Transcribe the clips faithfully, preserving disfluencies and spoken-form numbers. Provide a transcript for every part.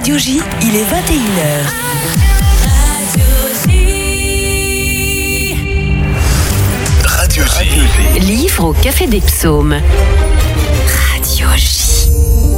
Radio J, il est vingt et une heures. Radio J. Livre au Café des Psaumes. Radio J.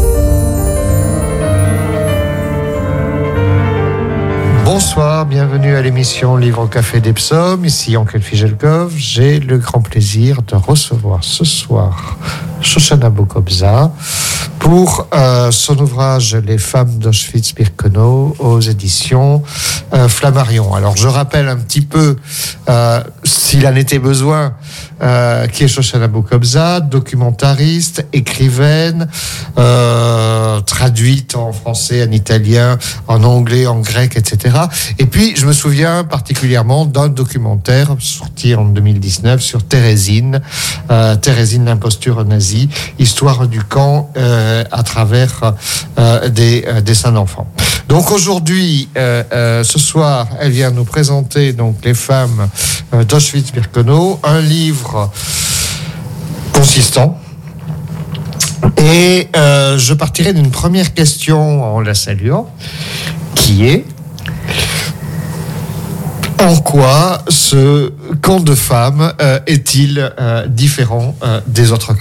Bonsoir, bienvenue à l'émission Livre au Café des Psaumes. Ici Ankel Fijelkov. J'ai le grand plaisir de recevoir ce soir Shoshana Bokobza pour euh, son ouvrage Les femmes d'Auschwitz-Birkenau aux éditions euh, Flammarion. Alors je rappelle un petit peu, euh, s'il en était besoin, euh, qui est Shoshana Bokobza, documentariste, écrivaine, euh, traduite en français, en italien, en anglais, en grec, et cetera. Et puis je me souviens particulièrement d'un documentaire sorti en deux mille dix-neuf sur Thérésine, euh, Thérésine l'imposture nazie, histoire du camp euh, à travers euh, des euh, dessins d'enfants. Donc aujourd'hui, euh, euh, ce soir, elle vient nous présenter donc les femmes euh, d'Auschwitz-Birkenau, un livre consistant. Et euh, je partirai d'une première question en la saluant, qui est: en quoi ce camp de femmes euh, est-il euh, différent euh, des autres camps ?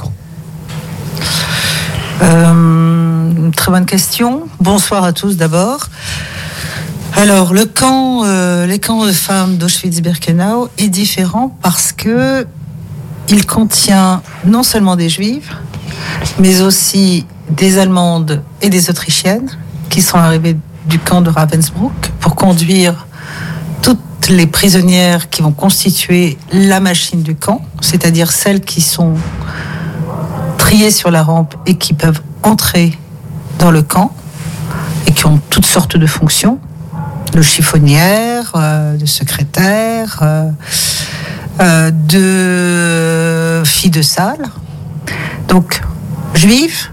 Euh, très bonne question. Bonsoir à tous d'abord. Alors, le camp, euh, les camps de femmes d'Auschwitz-Birkenau est différent parce que il contient non seulement des Juives, mais aussi des Allemandes et des Autrichiennes qui sont arrivées du camp de Ravensbrück pour conduire toutes les prisonnières qui vont constituer la machine du camp, c'est-à-dire celles qui sont triées sur la rampe et qui peuvent entrer dans le camp et qui ont toutes sortes de fonctions, de chiffonnières, euh, de secrétaires, euh, euh, de filles de salle. Donc, juives,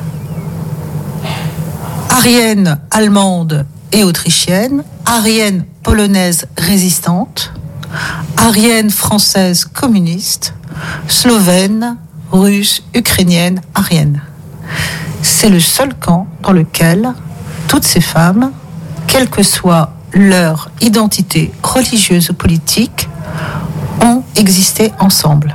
ariennes, allemandes et autrichiennes, ariennes polonaises résistantes, ariennes françaises communistes, slovènes, russes, ukrainiennes, ariennes. C'est le seul camp dans lequel toutes ces femmes, quelle que soit leur identité religieuse ou politique, ont existé ensemble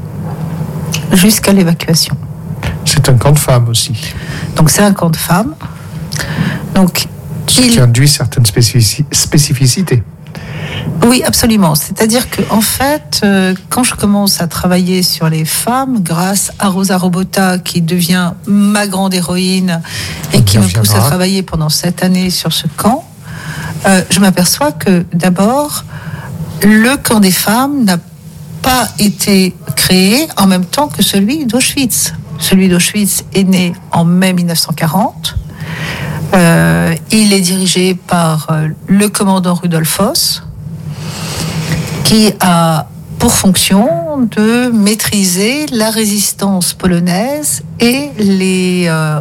jusqu'à l'évacuation. C'est un camp de femmes aussi. Donc c'est un camp de femmes. Donc, Ce il... qui induit certaines spécifici- spécificités. Oui, absolument. C'est-à-dire que, en fait, euh, quand je commence à travailler sur les femmes, grâce à Rosa Robota, qui devient ma grande héroïne et qui me pousse à travailler pendant cette année sur ce camp, euh, je m'aperçois que, d'abord, le camp des femmes n'a pas été créé en même temps que celui d'Auschwitz. Celui d'Auschwitz est né en mai dix-neuf cent quarante. Euh, il est dirigé par euh, le commandant Rudolf Höss, qui a pour fonction de maîtriser la résistance polonaise et les, euh,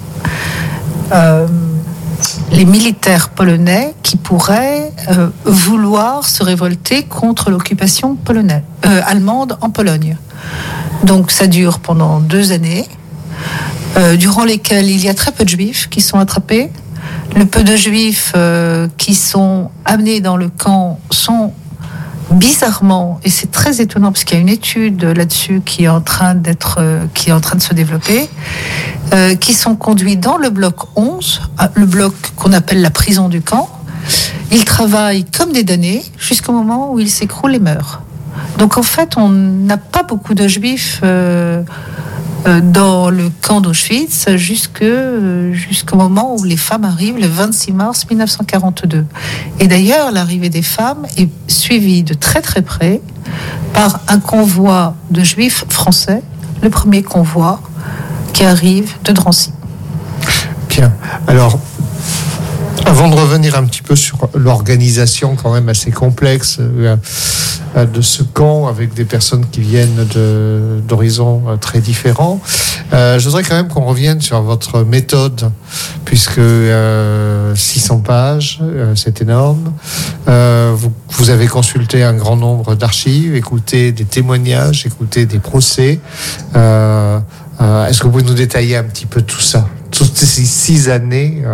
euh, les militaires polonais qui pourraient euh, vouloir se révolter contre l'occupation polonaise, euh, allemande en Pologne. Donc ça dure pendant deux années, euh, durant lesquelles il y a très peu de juifs qui sont attrapés. Le peu de juifs euh, qui sont amenés dans le camp sont bizarrement, et c'est très étonnant parce qu'il y a une étude là-dessus qui est en train d'être, euh, qui est en train de se développer, euh, qui sont conduits dans le bloc onze, le bloc qu'on appelle la prison du camp. Ils travaillent comme des damnés jusqu'au moment où ils s'écroulent et meurent. Donc en fait, on n'a pas beaucoup de juifs euh, euh, dans le camp d'Auschwitz jusque, euh, jusqu'au moment où les femmes arrivent le vingt-six mars dix-neuf cent quarante-deux. Et d'ailleurs, l'arrivée des femmes est suivie de très très près par un convoi de juifs français, le premier convoi qui arrive de Drancy. Bien. Alors, avant de revenir un petit peu sur l'organisation quand même assez complexe euh, de ce camp avec des personnes qui viennent de, d'horizons très différents, euh, je voudrais quand même qu'on revienne sur votre méthode, puisque euh, six cents pages, euh, c'est énorme. Euh, vous, vous avez consulté un grand nombre d'archives, écouté des témoignages, écouté des procès. Euh, euh, est-ce que vous pouvez nous détailler un petit peu tout ça, toutes ces six années euh,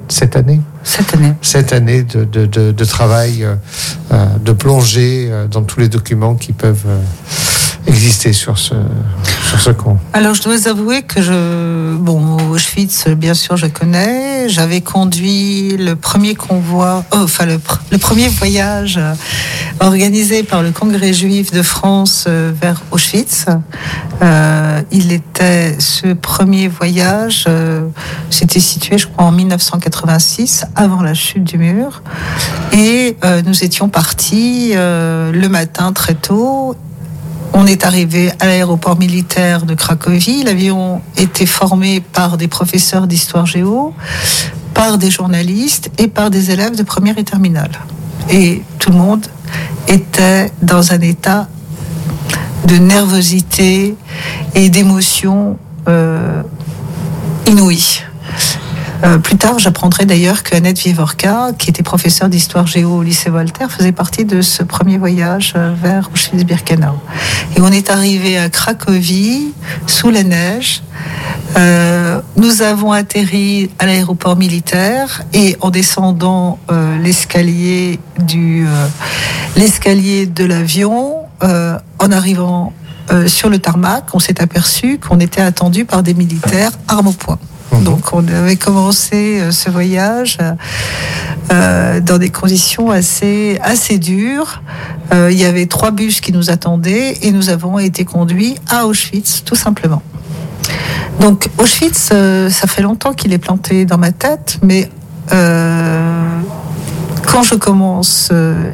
cette année. Cette année. Cette année de, de, de, de travail, euh, de plongée euh, dans tous les documents qui peuvent euh, exister sur ce, sur ce camp. Alors, je dois avouer que je... Bon, Auschwitz, bien sûr, je connais. J'avais conduit le premier convoi... Oh, enfin, le, le premier voyage euh, organisé par le Congrès juif de France euh, vers Auschwitz. Euh, il était... Ce premier voyage, euh, c'était situé, je crois, en dix-neuf cent quatre-vingt-six, avant la chute du mur. Et euh, nous étions partis euh, le matin très tôt. On est arrivé à l'aéroport militaire de Cracovie. L'avion était formé par des professeurs d'histoire géo, par des journalistes et par des élèves de première et terminale. Et tout le monde était dans un état de nervosité et d'émotion euh, inouïe. Euh, plus tard, j'apprendrai d'ailleurs que Annette Vivorka, qui était professeure d'histoire géo au lycée Voltaire, faisait partie de ce premier voyage vers Auschwitz-Birkenau. Et on est arrivé à Cracovie, sous la neige. Euh, nous avons atterri à l'aéroport militaire et en descendant euh, l'escalier, du, euh, l'escalier de l'avion, euh, en arrivant euh, sur le tarmac, on s'est aperçu qu'on était attendu par des militaires armes au poing. Donc on avait commencé ce voyage euh, dans des conditions assez, assez dures. Euh, il y avait trois bus qui nous attendaient et nous avons été conduits à Auschwitz, tout simplement. Donc Auschwitz, euh, ça fait longtemps qu'il est planté dans ma tête, mais euh, quand je commence euh,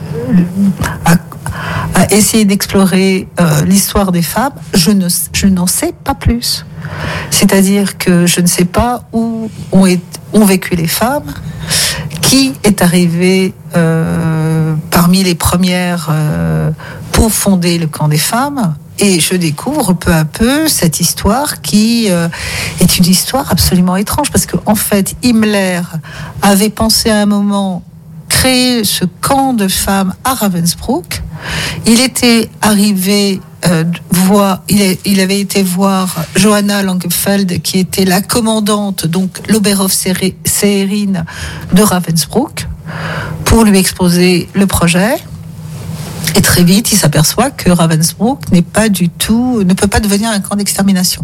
à, à essayer d'explorer euh, l'histoire des femmes, je, ne, je n'en sais pas plus. C'est-à-dire que je ne sais pas où ont, été, ont vécu les femmes, qui est arrivé euh, parmi les premières euh, pour fonder le camp des femmes. Et je découvre peu à peu cette histoire qui euh, est une histoire absolument étrange, parce qu'en fait, Himmler avait pensé à un moment créer ce camp de femmes à Ravensbrück. Il était arrivé euh, voir, il, est, il avait été voir Johanna Langefeld, qui était la commandante, donc l'Oberhofseherin de Ravensbrück, pour lui exposer le projet. Et très vite, il s'aperçoit que Ravensbrück n'est pas du tout, ne peut pas devenir un camp d'extermination.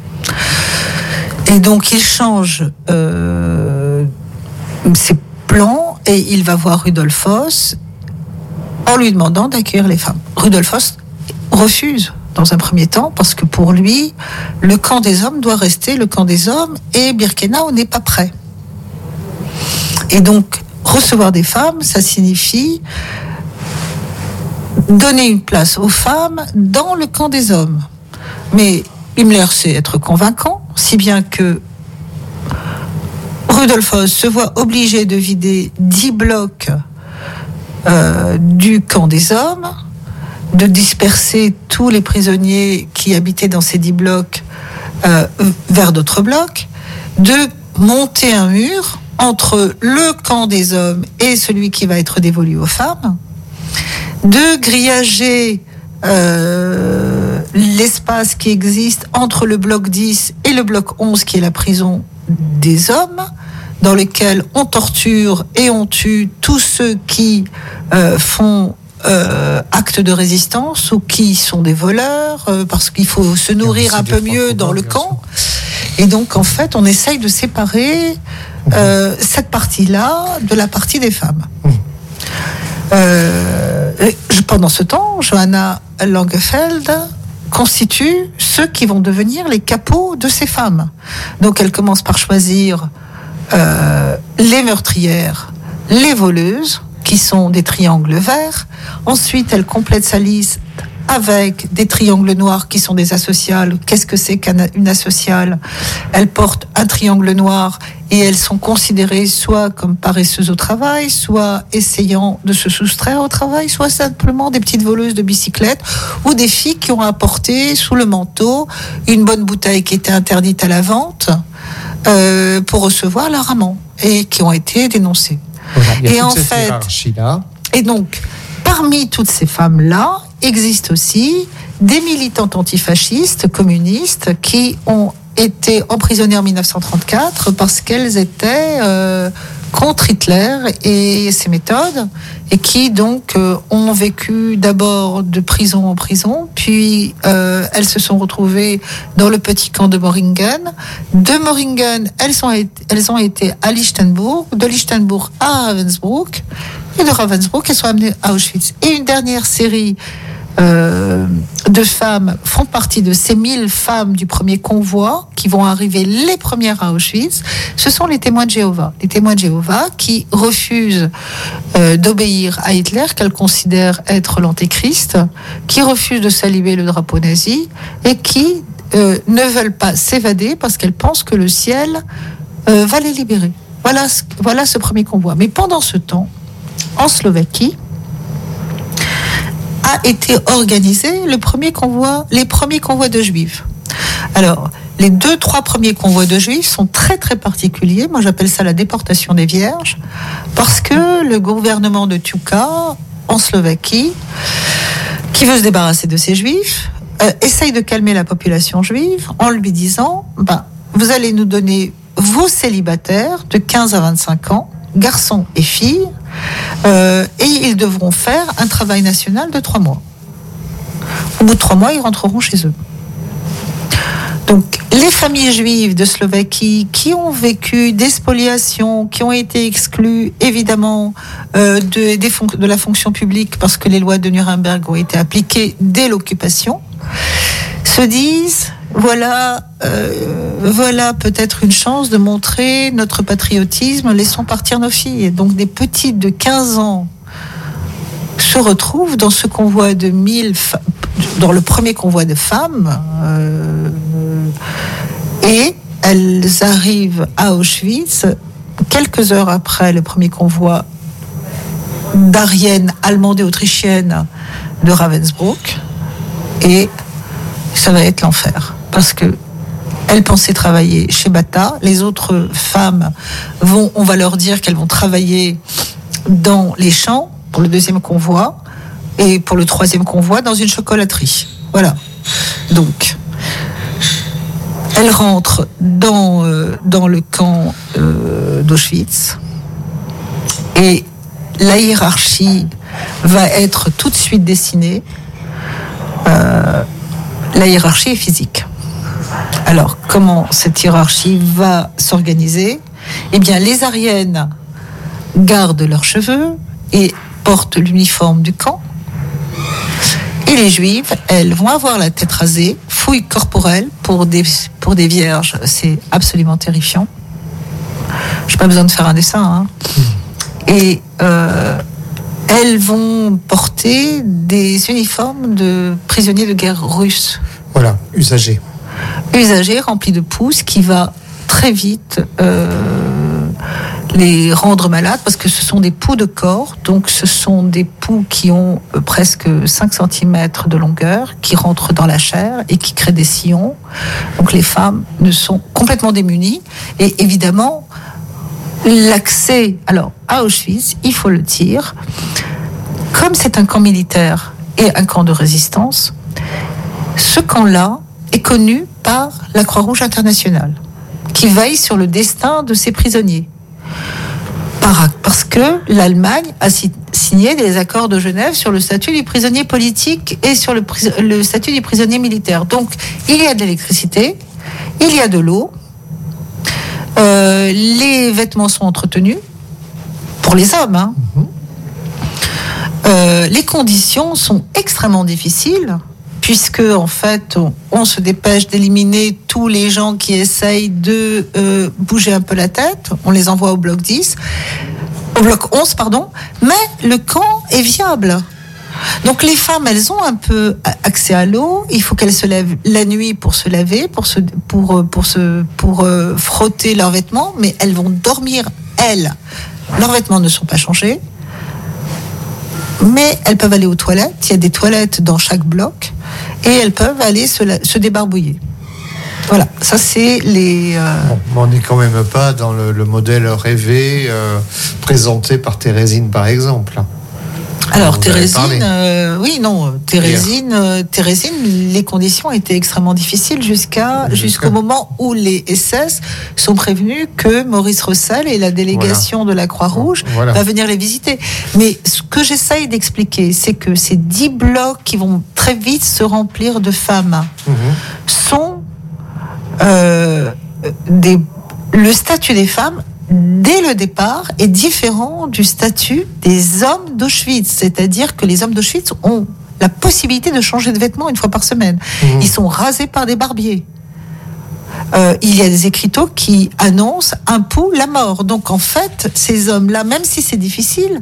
Et donc, il change euh, ses plans et il va voir Rudolf Höss en lui demandant d'accueillir les femmes. Rudolf Höss refuse dans un premier temps parce que pour lui, le camp des hommes doit rester le camp des hommes et Birkenau n'est pas prêt. Et donc, recevoir des femmes, ça signifie donner une place aux femmes dans le camp des hommes. Mais Himmler sait être convaincant, si bien que Rudolf Höss se voit obligé de vider dix blocs euh, du camp des hommes, de disperser tous les prisonniers qui habitaient dans ces dix blocs euh, vers d'autres blocs, de monter un mur entre le camp des hommes et celui qui va être dévolu aux femmes, de grillager euh, l'espace qui existe entre le bloc dix et le bloc onze, qui est la prison des hommes, dans lequel on torture et on tue tous ceux qui euh, font euh, acte de résistance ou qui sont des voleurs, euh, parce qu'il faut se nourrir un peu mieux dans le camp. Et donc, en fait, on essaye de séparer euh, cette partie-là de la partie des femmes. Euh, pendant ce temps, Johanna Langefeld constitue ceux qui vont devenir les capots de ces femmes. Donc elle commence par choisir euh, les meurtrières, les voleuses, qui sont des triangles verts. Ensuite, elle complète sa liste avec des triangles noirs qui sont des asociales. Qu'est-ce que c'est qu'une asociale ? Elles portent un triangle noir et elles sont considérées soit comme paresseuses au travail, soit essayant de se soustraire au travail, soit simplement des petites voleuses de bicyclette ou des filles qui ont apporté sous le manteau une bonne bouteille qui était interdite à la vente euh, pour recevoir leur amant et qui ont été dénoncées. Voilà, il y a et toute en cette fait, hiérarchie-là. Et donc, parmi toutes ces femmes-là, existent aussi des militantes antifascistes, communistes, qui ont été emprisonnées en dix-neuf cent trente-quatre parce qu'elles étaient euh, contre Hitler et ses méthodes, et qui donc euh, ont vécu d'abord de prison en prison, puis euh, elles se sont retrouvées dans le petit camp de Moringen. De Moringen, elles, sont, elles ont été à Lichtenburg, de Lichtenburg à Ravensbrück, et de Ravensbrück, elles sont amenées à Auschwitz. Et une dernière série Euh, de femmes font partie de ces mille femmes du premier convoi qui vont arriver les premières à Auschwitz. Ce sont les témoins de Jéhovah. Les témoins de Jéhovah qui refusent euh, d'obéir à Hitler, qu'elles considèrent être l'antéchrist, qui refusent de saluer le drapeau nazi et qui euh, ne veulent pas s'évader parce qu'elles pensent que le ciel euh, va les libérer. Voilà, voilà ce premier convoi. Mais pendant ce temps, en Slovaquie, a été organisé le premier convoi, les premiers convois de juifs. Alors, les deux, trois premiers convois de juifs sont très, très particuliers. Moi, j'appelle ça la déportation des vierges, parce que le gouvernement de Tuka, en Slovaquie, qui veut se débarrasser de ces juifs, euh, essaye de calmer la population juive en lui disant, ben, vous allez nous donner vos célibataires de quinze à vingt-cinq ans, garçons et filles, euh, et ils devront faire un travail national de trois mois. Au bout de trois mois, ils rentreront chez eux. Donc, les familles juives de Slovaquie qui ont vécu des spoliations, qui ont été exclues, évidemment, euh, de, des fon- de la fonction publique parce que les lois de Nuremberg ont été appliquées dès l'occupation, se disent... Voilà, euh, voilà peut-être une chance de montrer notre patriotisme, laissons partir nos filles. Et donc des petites de quinze ans se retrouvent dans ce convoi de mille, fa- dans le premier convoi de femmes, euh, et elles arrivent à Auschwitz quelques heures après le premier convoi d'Ariennes allemandes et autrichiennes de Ravensbrück, et ça va être l'enfer. Parce que elles pensaient travailler chez Bata. Les autres femmes vont, on va leur dire qu'elles vont travailler dans les champs pour le deuxième convoi, et pour le troisième convoi dans une chocolaterie. Voilà. Donc, elles rentrent dans euh, dans le camp euh, d'Auschwitz, et la hiérarchie va être tout de suite dessinée. Euh, la hiérarchie est physique. Alors, comment cette hiérarchie va s'organiser ? Eh bien, les Ariennes gardent leurs cheveux et portent l'uniforme du camp. Et les Juives, elles, vont avoir la tête rasée, fouille corporelle pour des, pour des vierges. C'est absolument terrifiant. Je n'ai pas besoin de faire un dessin. Hein. Et euh, elles vont porter des uniformes de prisonniers de guerre russes. Voilà, usagés. Usagés, remplis de pouces, qui va très vite euh, les rendre malades, parce que ce sont des poux de corps, donc ce sont des poux qui ont euh, presque cinq centimètres de longueur, qui rentrent dans la chair et qui créent des sillons. Donc les femmes ne sont complètement démunies, et évidemment, l'accès alors à Auschwitz, il faut le dire, comme c'est un camp militaire et un camp de résistance, ce camp-là est connu par la Croix-Rouge internationale, qui veille sur le destin de ces prisonniers. Par, parce que l'Allemagne a si, signé des accords de Genève sur le statut du prisonnier politique et sur le, le statut du prisonnier militaire. Donc, il y a de l'électricité, il y a de l'eau, euh, les vêtements sont entretenus, pour les hommes, hein. Mmh. Euh, les conditions sont extrêmement difficiles, puisque en fait on, on se dépêche d'éliminer tous les gens qui essayent de euh, bouger un peu la tête. On les envoie au bloc dix, au bloc onze, pardon. Mais le camp est viable. Donc les femmes, elles ont un peu accès à l'eau. Il faut qu'elles se lèvent la nuit pour se laver, pour se, pour, pour se, pour euh, frotter leurs vêtements. Mais elles vont dormir, elles. Leurs vêtements ne sont pas changés. Mais elles peuvent aller aux toilettes. Il y a des toilettes dans chaque bloc. Et elles peuvent aller se, la, se débarbouiller. Voilà, ça c'est les... Euh... Bon, mais on n'est quand même pas dans le, le modèle rêvé euh, présenté par Thérésine, par exemple. Alors Thérésine, euh, oui, non, Thérésine, euh, Thérésine, les conditions étaient extrêmement difficiles jusqu'à jusqu'au moment où les S S sont prévenus que Maurice Rossel et la délégation voilà. de la Croix-Rouge voilà. va venir les visiter. Mais ce que j'essaye d'expliquer, c'est que ces dix blocs qui vont très vite se remplir de femmes mmh. sont euh, des, le statut des femmes. Dès le départ, est différent du statut des hommes d'Auschwitz. C'est-à-dire que les hommes d'Auschwitz ont la possibilité de changer de vêtements une fois par semaine. Mmh. Ils sont rasés par des barbiers. Euh, il y a des écriteaux qui annoncent un pouls la mort. Donc en fait, ces hommes-là, même si c'est difficile,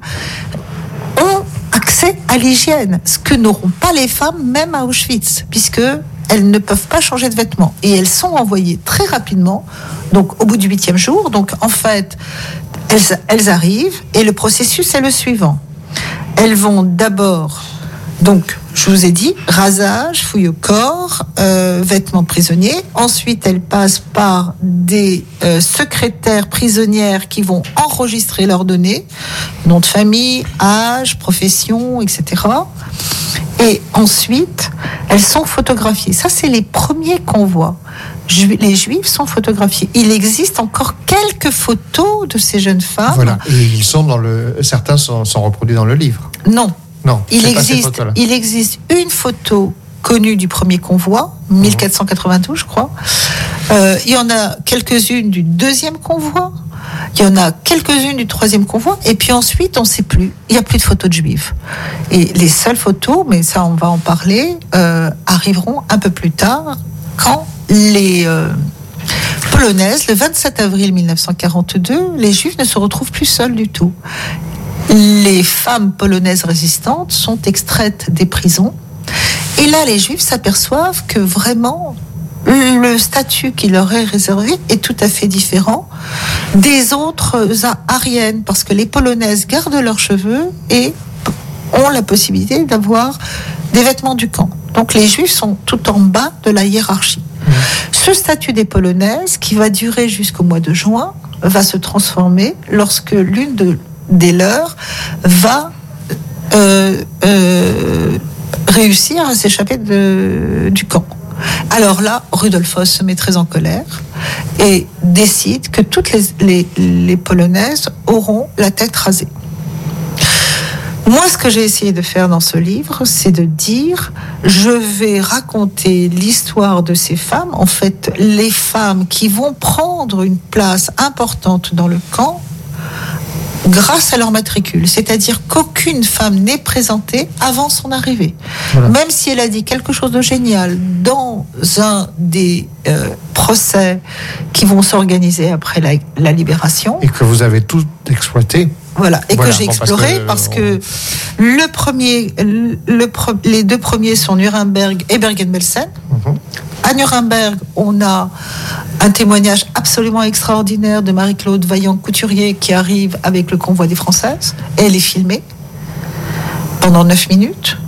ont accès à l'hygiène. Ce que n'auront pas les femmes, même à Auschwitz, puisque elles ne peuvent pas changer de vêtements. Et elles sont envoyées très rapidement, donc au bout du huitième jour. Donc en fait, elles, elles arrivent et le processus est le suivant. Elles vont d'abord, donc je vous ai dit, rasage, fouille au corps, euh, vêtements prisonniers. Ensuite, elles passent par des euh, secrétaires prisonnières qui vont enregistrer leurs données, nom de famille, âge, profession, et cetera. Et ensuite, elles sont photographiées. Ça, c'est les premiers convois. Ju- les Juifs sont photographiés. Il existe encore quelques photos de ces jeunes femmes. Voilà. Et ils sont dans le. Certains sont, sont reproduits dans le livre. Non. Non. Il existe. Il existe une photo connue du premier convoi, mille quatre cent quatre-vingt-douze, je crois. Euh, il y en a quelques-unes du deuxième convoi. Il y en a quelques-unes du troisième convoi, et puis ensuite, on ne sait plus. Il n'y a plus de photos de juifs. Et les seules photos, mais ça, on va en parler, euh, arriveront un peu plus tard, quand les euh, Polonaises, le vingt-sept avril mille neuf cent quarante-deux, les juifs ne se retrouvent plus seuls du tout. Les femmes polonaises résistantes sont extraites des prisons, et là, les juifs s'aperçoivent que vraiment, le statut qui leur est réservé est tout à fait différent des autres Aryennes, parce que les Polonaises gardent leurs cheveux et ont la possibilité d'avoir des vêtements du camp. Donc les Juifs sont tout en bas de la hiérarchie. Mmh. Ce statut des Polonaises, qui va durer jusqu'au mois de juin, va se transformer lorsque l'une de, des leurs va euh, euh, réussir à s'échapper de, du camp. Alors là, Rudolf Höss se met très en colère et décide que toutes les, les, les Polonaises auront la tête rasée. Moi, ce que j'ai essayé de faire dans ce livre, c'est de dire, je vais raconter l'histoire de ces femmes, en fait, les femmes qui vont prendre une place importante dans le camp grâce à leur matricule, c'est-à-dire qu'aucune femme n'est présentée avant son arrivée. Voilà. Même si elle a dit quelque chose de génial dans un des euh, procès qui vont s'organiser après la, la libération. Et que vous avez tout exploité. Voilà, et voilà, que j'ai exploré bon, parce, que, parce que le premier, le, le, les deux premiers sont Nuremberg et Bergen-Belsen. Mm-hmm. À Nuremberg, on a un témoignage absolument extraordinaire de Marie-Claude Vaillant-Couturier qui arrive avec le convoi des Françaises. Elle est filmée pendant neuf minutes.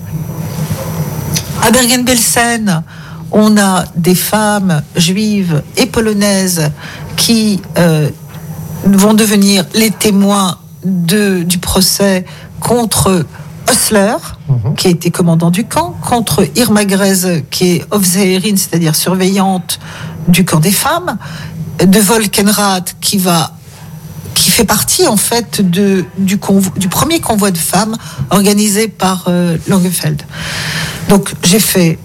À Bergen-Belsen, on a des femmes juives et polonaises qui euh, vont devenir les témoins de, du procès contre Hössler, mmh. qui a été commandant du camp, contre Irma Grez, qui est Aufseherin, c'est-à-dire surveillante du camp des femmes, de Volkenrath, qui va, qui fait partie en fait de, du, convo, du premier convoi de femmes organisé par euh, Langefeld. Donc j'ai fait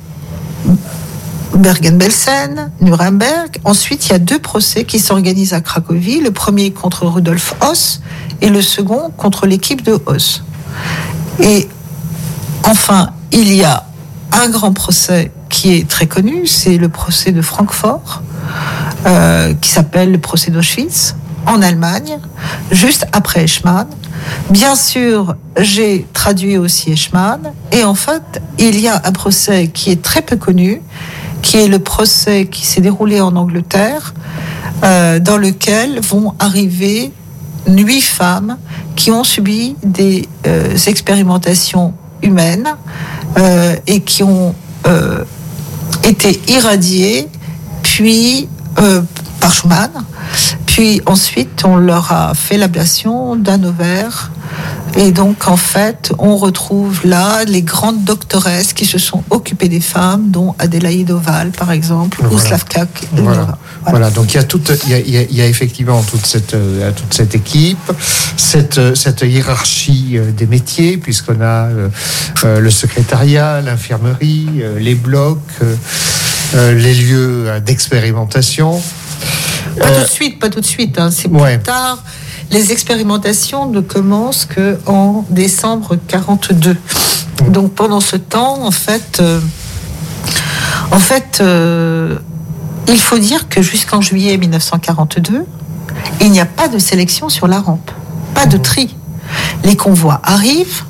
Bergen-Belsen, Nuremberg. Ensuite, il y a deux procès qui s'organisent à Cracovie. Le premier contre Rudolf Höss et le second contre l'équipe de Höss. Et enfin, il y a un grand procès qui est très connu, c'est le procès de Francfort, euh, qui s'appelle le procès d'Auschwitz, en Allemagne, juste après Eichmann. Bien sûr, j'ai traduit aussi Eichmann. Et en fait, il y a un procès qui est très peu connu, qui est le procès qui s'est déroulé en Angleterre, euh, dans lequel vont arriver huit femmes qui ont subi des euh, expérimentations humaines euh, et qui ont euh, été irradiées, puis euh, par Schumann, puis ensuite on leur a fait l'ablation d'un ovaire Et donc, en fait, on retrouve là les grandes doctoresses qui se sont occupées des femmes, dont Adélaïde Oval, par exemple, voilà. ou Slavka. Voilà. Voilà. voilà, donc il y a, toute, il y a, il y a, il y a effectivement toute cette, toute cette équipe, cette, cette hiérarchie des métiers, puisqu'on a euh, le secrétariat, l'infirmerie, euh, les blocs, euh, les lieux d'expérimentation. Pas euh, tout de suite, pas tout de suite, hein, c'est plus ouais. tard. Les expérimentations ne commencent qu'en décembre quarante-deux. Donc pendant ce temps, en fait, euh, en fait, euh, il faut dire que jusqu'en juillet dix-neuf cent quarante-deux, il n'y a pas de sélection sur la rampe, pas de tri. Les convois arrivent,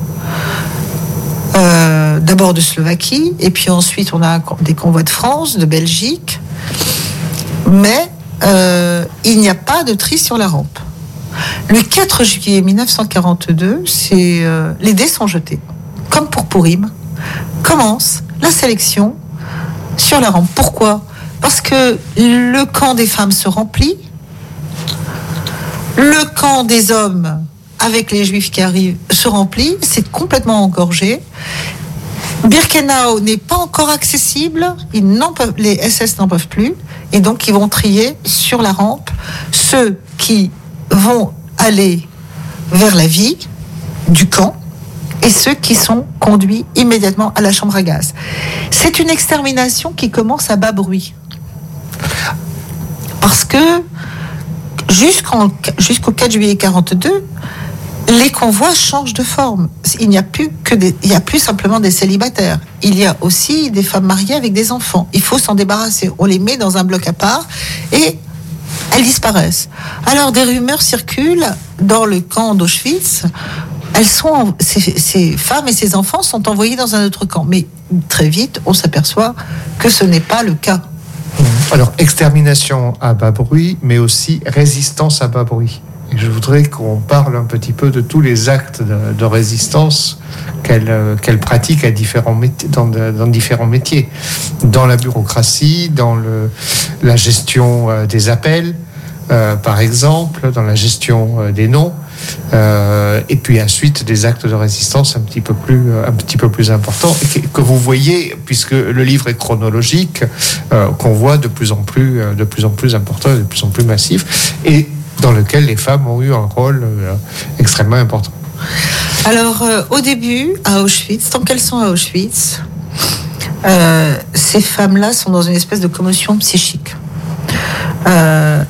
euh, d'abord de Slovaquie, et puis ensuite on a des convois de France, de Belgique, mais euh, il n'y a pas de tri sur la rampe. Le quatre juillet dix-neuf cent quarante-deux, c'est, euh, les dés sont jetés. Comme pour Purim, commence la sélection sur la rampe. Pourquoi ? Parce que le camp des femmes se remplit, le camp des hommes, avec les juifs qui arrivent, se remplit, c'est complètement engorgé. Birkenau n'est pas encore accessible, ils n'en peuvent, les S S n'en peuvent plus, et donc ils vont trier sur la rampe ceux qui vont aller vers la vie du camp et ceux qui sont conduits immédiatement à la chambre à gaz. C'est une extermination qui commence à bas bruit. Parce que jusqu'en, jusqu'au quatre juillet quarante-deux, les convois changent de forme. Il n'y a plus que des, il n'y a plus simplement des célibataires. Il y a aussi des femmes mariées avec des enfants. Il faut s'en débarrasser. On les met dans un bloc à part et elles disparaissent. Alors des rumeurs circulent dans le camp d'Auschwitz. Elles sont, ces, ces femmes et ces enfants sont envoyés dans un autre camp. Mais très vite, on s'aperçoit que ce n'est pas le cas. Alors, extermination à bas bruit, mais aussi résistance à bas bruit. Et je voudrais qu'on parle un petit peu de tous les actes de, de résistance qu'elle, qu'elle pratique à différents métiers, dans, de, dans différents métiers. Dans la bureaucratie, dans le, la gestion euh, des appels, euh, par exemple, dans la gestion euh, des noms, euh, et puis ensuite des actes de résistance un petit peu plus, un petit peu plus importants, et que, que vous voyez, puisque le livre est chronologique, euh, qu'on voit de plus en plus, de plus en plus important, de plus en plus massif, et dans lequel les femmes ont eu un rôle euh, extrêmement important. Alors, euh, au début, à Auschwitz, tant qu'elles sont à Auschwitz, euh, ces femmes-là sont dans une espèce de commotion psychique. Euh,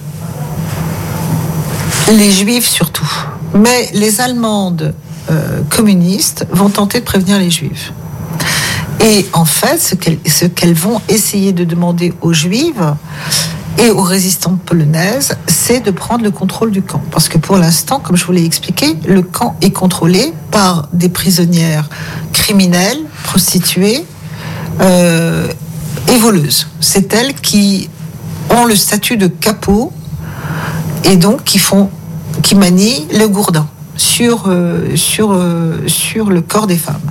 les Juives surtout. Mais les Allemandes euh, communistes vont tenter de prévenir les Juives. Et en fait, ce qu'elles, ce qu'elles vont essayer de demander aux Juives et aux résistantes polonaises, c'est de prendre le contrôle du camp. Parce que pour l'instant, comme je vous l'ai expliqué, le camp est contrôlé par des prisonnières criminelles, prostituées euh, et voleuses. C'est elles qui ont le statut de capot et donc qui font, qui manient le gourdin sur, euh, sur, euh, sur le corps des femmes.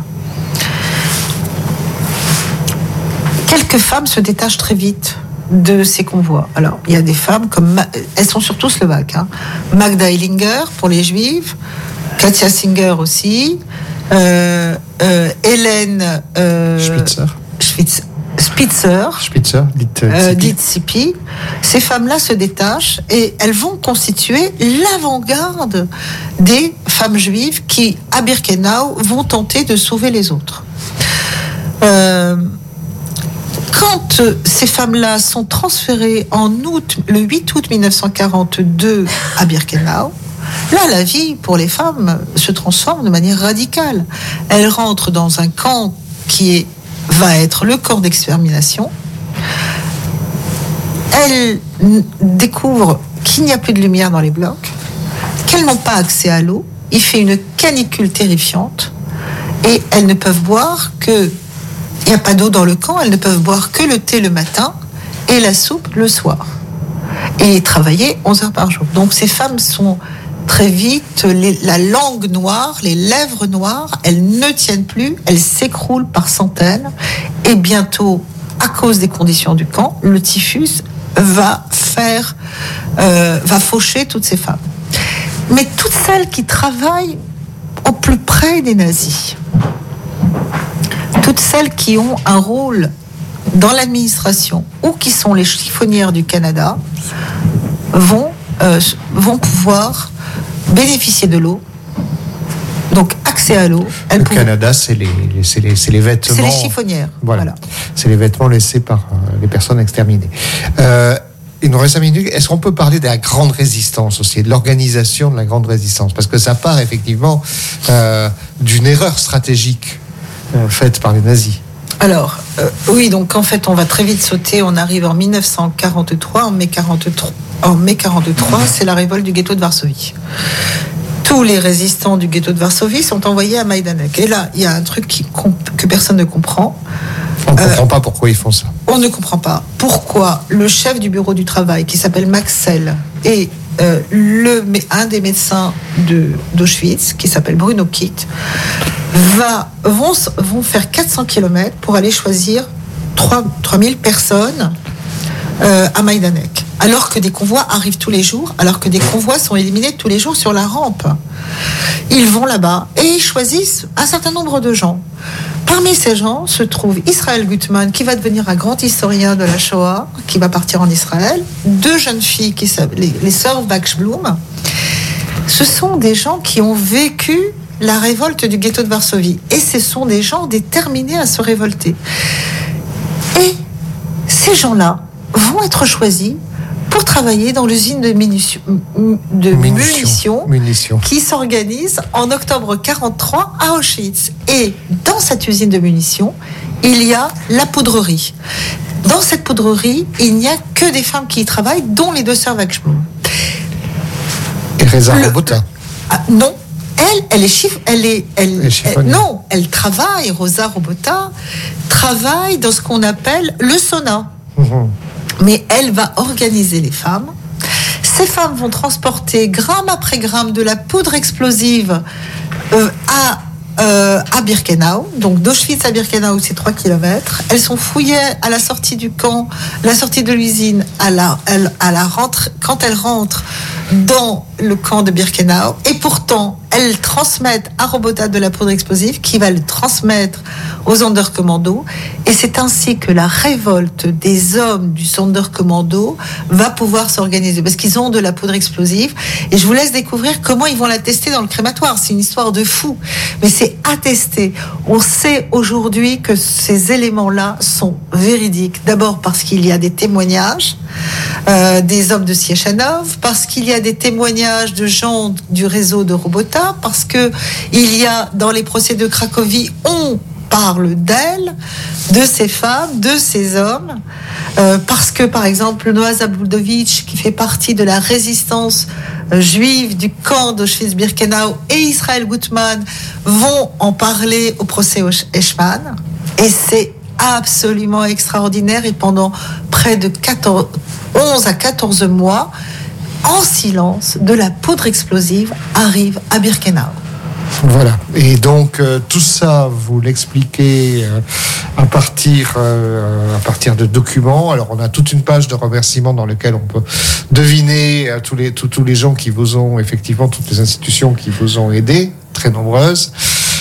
Quelques femmes se détachent très vite de ces convois. Alors, il y a des femmes comme... Elles sont surtout slovaques. Hein. Magda Eilinger pour les Juifs, Katia Singer aussi, euh, euh, Hélène... Euh, Spitzer. Spitzer. Spitzer, Spitzer dites, euh, dites Sipi. Ces femmes-là se détachent et elles vont constituer l'avant-garde des femmes juives qui, à Birkenau, vont tenter de sauver les autres. Euh, quand ces femmes-là sont transférées en août, le huit août dix-neuf cent quarante-deux à Birkenau, là, la vie pour les femmes se transforme de manière radicale. Elles rentrent dans un camp qui est va être le camp d'extermination. Elles découvrent qu'il n'y a plus de lumière dans les blocs, qu'elles n'ont pas accès à l'eau, il fait une canicule terrifiante, et elles ne peuvent boire que... Il n'y a pas d'eau dans le camp, elles ne peuvent boire que le thé le matin et la soupe le soir. Et travailler onze heures par jour. Donc ces femmes sont très vite, les, la langue noire, les lèvres noires, elles ne tiennent plus, elles s'écroulent par centaines. Et bientôt, à cause des conditions du camp, le typhus va faire, euh, va faucher toutes ces femmes. Mais toutes celles qui travaillent au plus près des nazis. Toutes celles qui ont un rôle dans l'administration ou qui sont les chiffonnières du Canada vont, euh, vont pouvoir bénéficier de l'eau. Donc, accès à l'eau. Le pouvoir... Canada, c'est les, c'est, les, c'est les vêtements... C'est les chiffonnières. Voilà. voilà. C'est les vêtements laissés par euh, les personnes exterminées. Euh, il nous reste cinq minutes. Est-ce qu'on peut parler de la grande résistance aussi, de l'organisation de la grande résistance? Parce que ça part effectivement euh, d'une erreur stratégique euh, faite par les nazis. Alors, euh, oui, donc en fait, on va très vite sauter. On arrive en dix-neuf cent quarante-trois. En mai quarante-trois, en mai quarante-trois, c'est la révolte du ghetto de Varsovie. Tous les résistants du ghetto de Varsovie sont envoyés à Majdanek. Et là, il y a un truc qui, que personne ne comprend. On ne euh, comprend pas pourquoi ils font ça. On ne comprend pas pourquoi le chef du bureau du travail, qui s'appelle Maxel, et euh, le, un des médecins de, d'Auschwitz, qui s'appelle Bruno Kitt, va, vont, vont faire quatre cents kilomètres pour aller choisir trois mille personnes euh, à Majdanek. Alors que des convois arrivent tous les jours, alors que des convois sont éliminés tous les jours sur la rampe. Ils vont là-bas et ils choisissent un certain nombre de gens. Parmi ces gens se trouve Israël Gutman, qui va devenir un grand historien de la Shoah, qui va partir en Israël. Deux jeunes filles, qui les, les sœurs Wachsblum. Ce sont des gens qui ont vécu la révolte du ghetto de Varsovie. Et ce sont des gens déterminés à se révolter. Et ces gens-là vont être choisis pour travailler dans l'usine de, munitions, de munitions, munitions, munitions qui s'organise en octobre quarante-trois à Auschwitz. Et dans cette usine de munitions, il y a la poudrerie. Dans cette poudrerie, il n'y a que des femmes qui y travaillent, dont les deux sœurs Wachsblum. Et Reza Robota. Ah, non. Elle, elle est chiffre, elle est, elle, elle, elle, non, elle travaille. Rosa Robota travaille dans ce qu'on appelle le sauna. Mmh. Mais elle va organiser les femmes. Ces femmes vont transporter gramme après gramme de la poudre explosive euh, à, euh, à Birkenau. Donc d'Auschwitz à Birkenau, c'est trois kilomètres. Elles sont fouillées à la sortie du camp, la sortie de l'usine, à la, à la rentre, quand elles rentrent dans le camp de Birkenau. Et pourtant, elles transmettent à Robota de la poudre explosive qui va le transmettre aux Sonderkommando. Et c'est ainsi que la révolte des hommes du Sonderkommando va pouvoir s'organiser. Parce qu'ils ont de la poudre explosive. Et je vous laisse découvrir comment ils vont la tester dans le crématoire. C'est une histoire de fou. Mais c'est attesté. On sait aujourd'hui que ces éléments-là sont véridiques. D'abord parce qu'il y a des témoignages euh, des hommes de Siechanov, parce qu'il y a des témoignages de gens du réseau de Robota, parce que il y a dans les procès de Cracovie, on parle d'elles, de ces femmes, de ces hommes, euh, parce que par exemple Noa Zabudowicz, qui fait partie de la résistance euh, juive du camp d'Auschwitz-Birkenau, et Israël Gutman vont en parler au procès Eichmann, et c'est absolument extraordinaire. Et pendant près de quatorze, onze à quatorze mois, en silence, de la poudre explosive arrive à Birkenau. Voilà. Et donc euh, tout ça, vous l'expliquez euh, à partir euh, à partir de documents. Alors on a toute une page de remerciements dans lequel on peut deviner euh, tous les tous, tous les gens qui vous ont effectivement, toutes les institutions qui vous ont aidé, très nombreuses.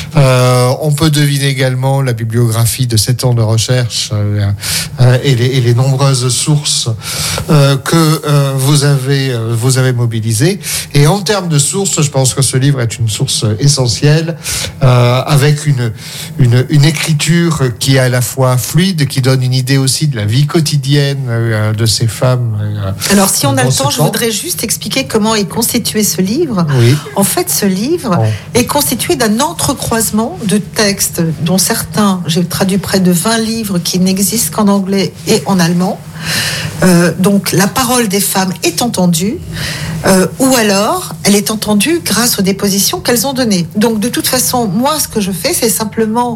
Euh, on peut deviner également la bibliographie de sept ans de recherche euh, euh, et, les, et les nombreuses sources euh, que euh, vous avez euh, vous avez mobilisées. Et en termes de sources, je pense que ce livre est une source essentielle, euh, avec une, une une écriture qui est à la fois fluide, qui donne une idée aussi de la vie quotidienne euh, de ces femmes. Euh, Alors, si on a le temps, je voudrais juste expliquer comment est constitué ce livre. Oui. En fait, ce livre bon. est constitué d'un entrecroisement de textes, dont certains, j'ai traduit près de vingt livres qui n'existent qu'en anglais et en allemand. Euh, donc la parole des femmes est entendue, euh, ou alors elle est entendue grâce aux dépositions qu'elles ont données. Donc de toute façon, moi ce que je fais, c'est simplement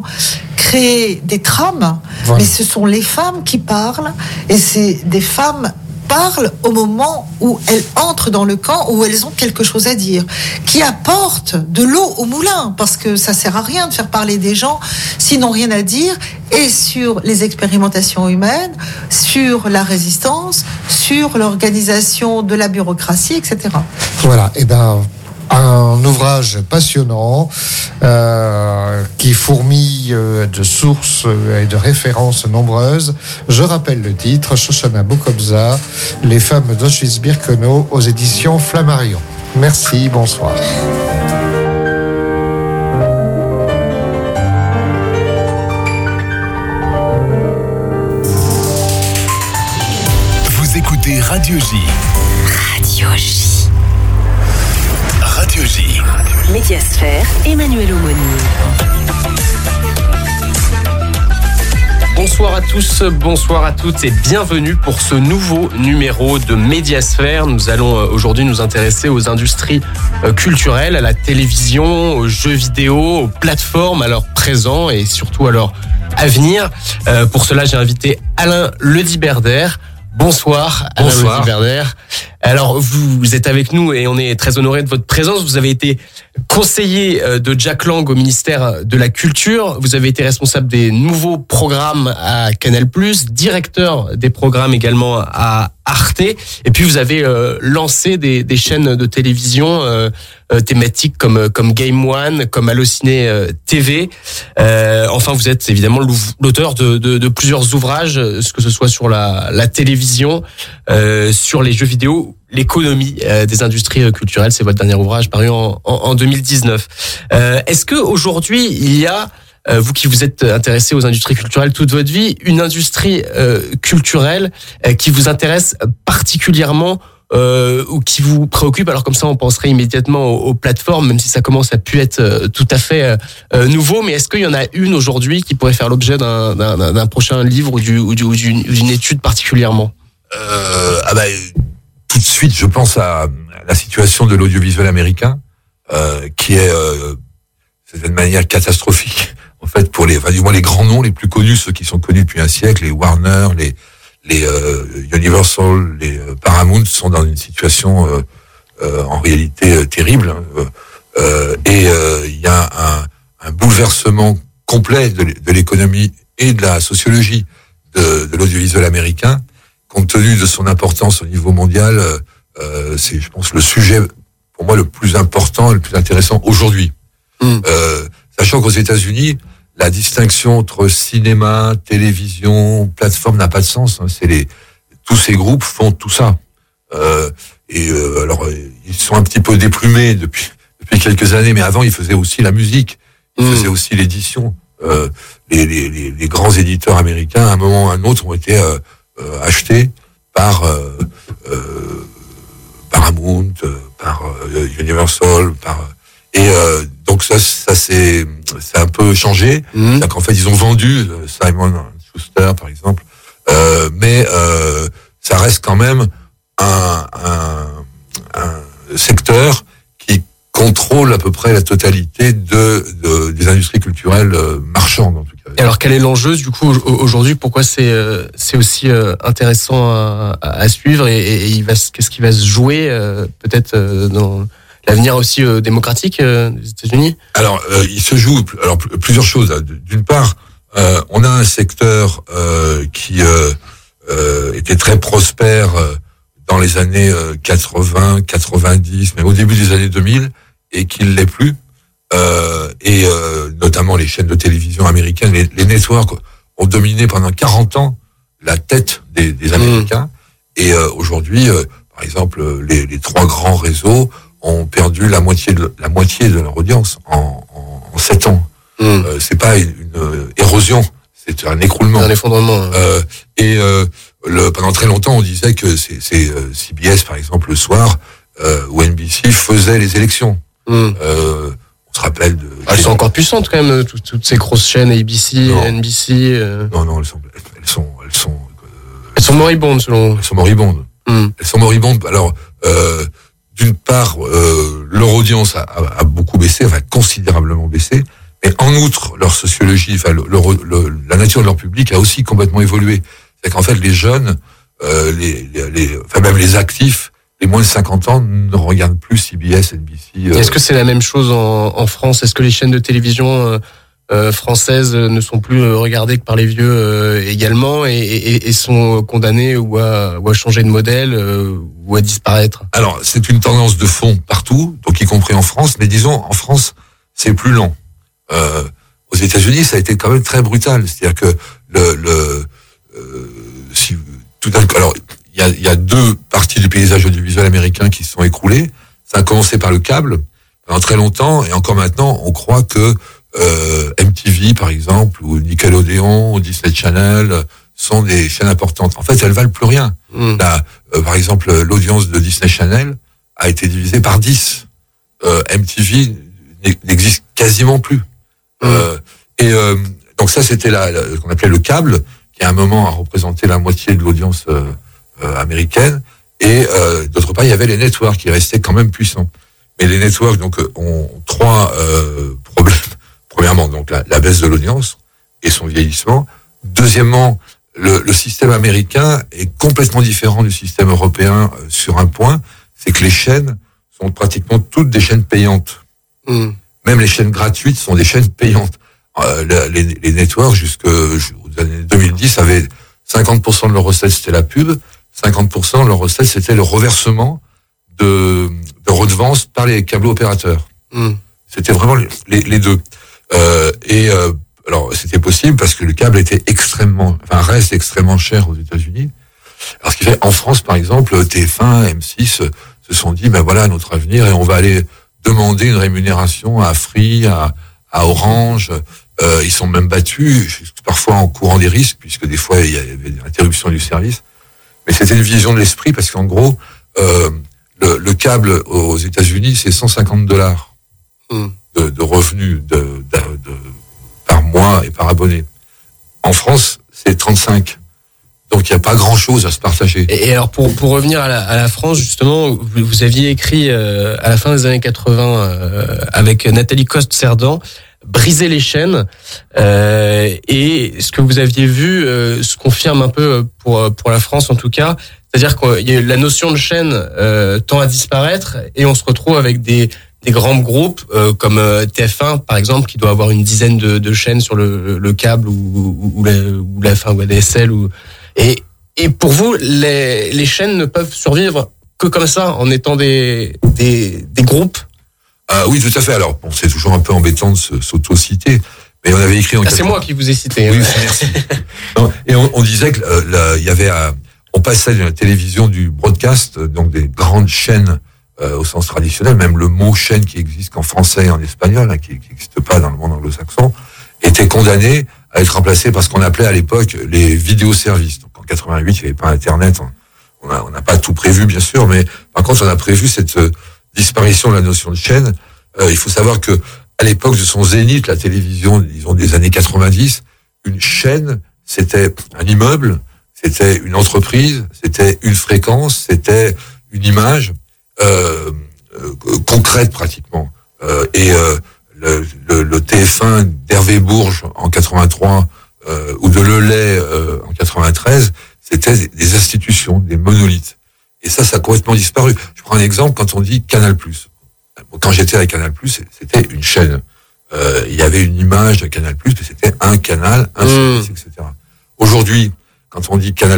créer des trames, voilà. Mais ce sont les femmes qui parlent, et c'est des femmes parlent au moment où elles entrent dans le camp, où elles ont quelque chose à dire, qui apportent de l'eau au moulin, parce que ça sert à rien de faire parler des gens s'ils n'ont rien à dire, et sur les expérimentations humaines, sur la résistance, sur l'organisation de la bureaucratie, et cetera. Voilà, et ben Un ouvrage passionnant euh, qui fourmille euh, de sources et de références nombreuses. Je rappelle le titre, Shoshana Boukobza, Les femmes d'Auschwitz-Birkenau aux éditions Flammarion. Merci, bonsoir. Vous écoutez Radio J. Radio J. Radio J. Médiasphère, Emmanuel Aumonier. Bonsoir à tous, bonsoir à toutes et bienvenue pour ce nouveau numéro de Médiasphère. Nous allons aujourd'hui nous intéresser aux industries culturelles, à la télévision, aux jeux vidéo, aux plateformes, à leur présent et surtout à leur avenir. Euh, pour cela, j'ai invité Alain Lediberder. Bonsoir, Alain Bonsoir. Lediberder. Alors, vous, vous êtes avec nous et on est très honoré de votre présence. Vous avez été conseiller de Jack Lang au ministère de la Culture. Vous avez été responsable des nouveaux programmes à Canal+, directeur des programmes également à Arte. Et puis, vous avez euh, lancé des, des chaînes de télévision euh, euh, thématiques comme, comme Game One, comme Allociné euh, T V. Euh, enfin, vous êtes évidemment l'auteur de, de, de plusieurs ouvrages, que ce soit sur la, la télévision, euh, sur les jeux vidéo, l'économie euh, des industries culturelles. C'est votre dernier ouvrage paru en, en, en deux mille dix-neuf. Euh, est-ce que aujourd'hui il y a, euh, vous qui vous êtes intéressé aux industries culturelles toute votre vie, une industrie euh, culturelle euh, qui vous intéresse particulièrement euh, ou qui vous préoccupe? Alors comme ça, on penserait immédiatement aux, aux plateformes, même si ça commence à pu être euh, tout à fait euh, nouveau. Mais est-ce qu'il y en a une aujourd'hui qui pourrait faire l'objet d'un, d'un, d'un prochain livre ou, du, ou, du, ou d'une, d'une étude particulièrement? euh, ah bah, Tout de suite, je pense à la situation de l'audiovisuel américain, euh, qui est euh, de manière catastrophique. En fait, pour les, enfin, du moins les grands noms les plus connus, ceux qui sont connus depuis un siècle, les Warner, les, les euh, Universal, les euh, Paramount, sont dans une situation euh, euh, en réalité euh, terrible. Euh, et il euh, y a un, un bouleversement complet de, de l'économie et de la sociologie de, de l'audiovisuel américain. Compte tenu de son importance au niveau mondial, euh, c'est, je pense, le sujet pour moi le plus important et le plus intéressant aujourd'hui. Mmh. Euh, sachant qu'aux États-Unis, la distinction entre cinéma, télévision, plateforme n'a pas de sens. Hein. C'est les, tous ces groupes font tout ça. Euh, et euh, alors, ils sont un petit peu déplumés depuis depuis quelques années, mais avant, ils faisaient aussi la musique, ils mmh. faisaient aussi l'édition. Euh, les, les, les, les grands éditeurs américains, à un moment ou à un autre, ont été euh, euh, achetés par euh, euh, Paramount, euh, par euh, Universal, par et euh, donc ça, ça c'est, c'est un peu changé. Mmh. C'est-à-dire qu'en fait, ils ont vendu Simon Schuster, par exemple, euh, mais euh, ça reste quand même un, un, un secteur qui contrôle à peu près la totalité de, de des industries culturelles marchandes, en tout cas. Et alors, quel est l'enjeu du coup aujourd'hui? Pourquoi c'est c'est aussi intéressant à, à suivre et, et il va qu'est-ce qui va se jouer peut-être dans l'avenir aussi euh, démocratique euh, des États-Unis? Alors, euh, il se joue alors plusieurs choses. D'une part, euh, on a un secteur euh, qui euh, euh, était très prospère euh, dans les années euh, quatre-vingts, quatre-vingt-dix, même au début des années deux mille, et qui ne l'est plus. Euh, et euh, notamment les chaînes de télévision américaines, les, les networks ont dominé pendant quarante ans la tête des, des Américains. Mmh. Et euh, aujourd'hui, euh, par exemple, les, les trois grands réseaux ont perdu la moitié de la moitié de leur audience en, en, en sept ans. Mmh. Euh, c'est pas une, une érosion, c'est un écroulement, un effondrement. Hein. Euh, et euh, le, pendant très longtemps, on disait que c'est, c'est euh, C B S par exemple le soir euh, ou N B C faisait les élections. Mmh. Euh, on se rappelle de. Ah, elles sont encore puissantes quand même, toutes, toutes ces grosses chaînes A B C, non. N B C. Euh... Non, non, elles sont, elles sont, elles sont. Euh, elles sont moribondes selon. Elles sont moribondes. Mmh. Elles sont moribondes. Alors. Euh, D'une part, euh, leur audience a, a, a beaucoup baissé, enfin considérablement baissé, mais en outre, leur sociologie, enfin le, le, le, la nature de leur public a aussi complètement évolué. C'est qu'en fait, les jeunes, euh, les, les, les, enfin même les actifs, les moins de cinquante ans ne regardent plus C B S, N B C. Euh... Est-ce que c'est la même chose en, en France? Est-ce que les chaînes de télévision euh, euh, françaises ne sont plus regardées que par les vieux euh, également et, et, et sont condamnées ou à, ou à changer de modèle euh, ou à disparaître. Alors, c'est une tendance de fond partout, donc y compris en France, mais disons, en France, c'est plus lent. Euh, aux États-Unis, ça a été quand même très brutal. C'est-à-dire que le, le euh, si tout d'un coup, alors il y a, y a deux parties du paysage audiovisuel américain qui se sont écroulées. Ça a commencé par le câble pendant très longtemps, et encore maintenant, on croit que euh, M T V, par exemple, ou Nickelodeon, ou Disney Channel sont des chaînes importantes. En fait, elles valent plus rien. Mmh. Là, euh, par exemple, l'audience de Disney Channel a été divisée par dix. Euh, M T V n'existe quasiment plus. Mmh. Euh, et euh, donc ça, c'était la, la, ce qu'on appelait le câble, qui à un moment a représenté la moitié de l'audience euh, euh, américaine. Et euh, d'autre part, il y avait les networks qui restaient quand même puissants. Mais les networks donc ont trois euh, problèmes. Premièrement, donc la, la baisse de l'audience et son vieillissement. Deuxièmement, le, le système américain est complètement différent du système européen euh, sur un point, c'est que les chaînes sont pratiquement toutes des chaînes payantes. Mmh. Même les chaînes gratuites sont des chaînes payantes. Euh, les, les networks jusqu'aux années deux mille dix avaient cinquante pour cent de leurs recettes c'était la pub, cinquante pour cent de leurs recettes c'était le reversement de, de redevances par les câbles opérateurs. Mmh. C'était vraiment les, les, les deux. Euh, et euh, alors c'était possible parce que le câble était extrêmement, enfin reste extrêmement cher aux États-Unis. Alors ce qui fait, en France par exemple, T F un, M six se sont dit ben voilà notre avenir et on va aller demander une rémunération à Free, à, à Orange. Euh, ils sont même battus, parfois en courant des risques, puisque des fois il y avait des interruptions du service. Mais c'était une vision de l'esprit, parce qu'en gros, euh, le, le câble aux États-Unis, c'est cent cinquante dollars mmh. de, de revenus de, de, de, par mois et par abonné. En France, c'est trente-cinq. Donc il n'y a pas grand-chose à se partager. Et alors pour pour revenir à la, à la France justement, vous, vous aviez écrit euh, à la fin des années quatre-vingts euh, avec Nathalie Coste-Cerdan, briser les chaînes, euh, et ce que vous aviez vu euh, se confirme un peu pour pour la France en tout cas, c'est-à-dire que la notion de chaîne euh, tend à disparaître et on se retrouve avec des des grands groupes euh, comme T F un par exemple qui doit avoir une dizaine de, de chaînes sur le, le câble ou ou, ou la ou la fin ou la D S L ou et et pour vous les les chaînes ne peuvent survivre que comme ça en étant des des des groupes. Ah oui, tout à fait. Alors, bon, c'est toujours un peu embêtant de se, s'auto-citer, mais on avait écrit en... Ah, c'est moi qui vous ai cité. Oui, merci. Non, et on, on disait que euh, là, il y avait, à, on passait de la télévision du broadcast, donc des grandes chaînes euh, au sens traditionnel, même le mot chaîne qui existe qu'en français et en espagnol, hein, qui n'existe pas dans le monde anglo-saxon, était condamné à être remplacé par ce qu'on appelait à l'époque les vidéoservices. Donc en quatre-vingt-huit, il n'y avait pas Internet, on n'a on a pas tout prévu bien sûr, mais par contre on a prévu cette euh, disparition de la notion de chaîne. Euh, il faut savoir que à l'époque de son zénith, la télévision, disons des années quatre-vingt-dix, une chaîne, c'était un immeuble, c'était une entreprise, c'était une fréquence, c'était une image euh, euh, concrète pratiquement. Euh, et euh, le, le, le T F un d'Hervé Bourges en quatre-vingt-trois euh, ou de Lelay euh, en quatre-vingt-treize, c'était des institutions, des monolithes. Et ça, ça a complètement disparu. Je prends un exemple, quand on dit Canal+. Quand j'étais à Canal+, c'était une chaîne. Euh, il y avait une image de Canal+, mais c'était un canal, un service, mmh. et cetera. Aujourd'hui, quand on dit Canal+,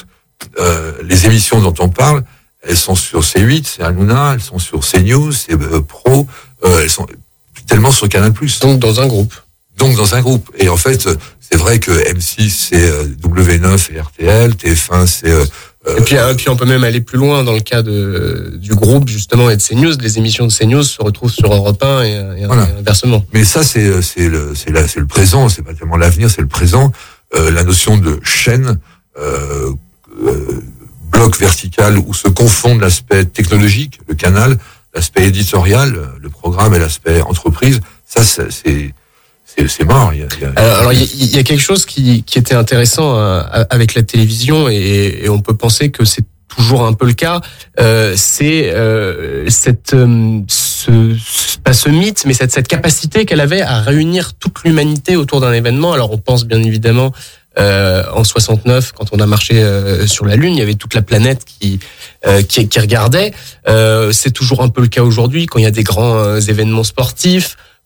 euh, les émissions dont on parle, elles sont sur C huit, c'est Hanouna, elles sont sur CNews, c'est euh, Pro, euh, elles sont tellement sur Canal+. Donc dans un groupe. Donc dans un groupe. Et en fait, c'est vrai que M six, c'est euh, W neuf et R T L, T F un, c'est... Euh, Et puis, et puis on peut même aller plus loin dans le cas de, du groupe justement et de CNews. Les émissions de CNews se retrouvent sur Europe un et, et, voilà. et inversement. Mais ça c'est c'est le c'est la, c'est le présent, c'est pas tellement l'avenir, c'est le présent. Euh, la notion de chaîne, euh, euh, bloc vertical où se confondent l'aspect technologique, le canal, l'aspect éditorial, le programme et l'aspect entreprise. Ça c'est, c'est C'est, c'est mort. Il y a, il y a... Alors il y, y a quelque chose qui, qui était intéressant euh, avec la télévision et, et on peut penser que c'est toujours un peu le cas. Euh, c'est euh, cette euh, ce, pas ce mythe, mais cette, cette capacité qu'elle avait à réunir toute l'humanité autour d'un événement. Alors on pense bien évidemment euh, en soixante-neuf quand on a marché euh, sur la Lune, il y avait toute la planète qui euh, qui, qui regardait. Euh, c'est toujours un peu le cas aujourd'hui quand il y a des grands euh, événements sportifs.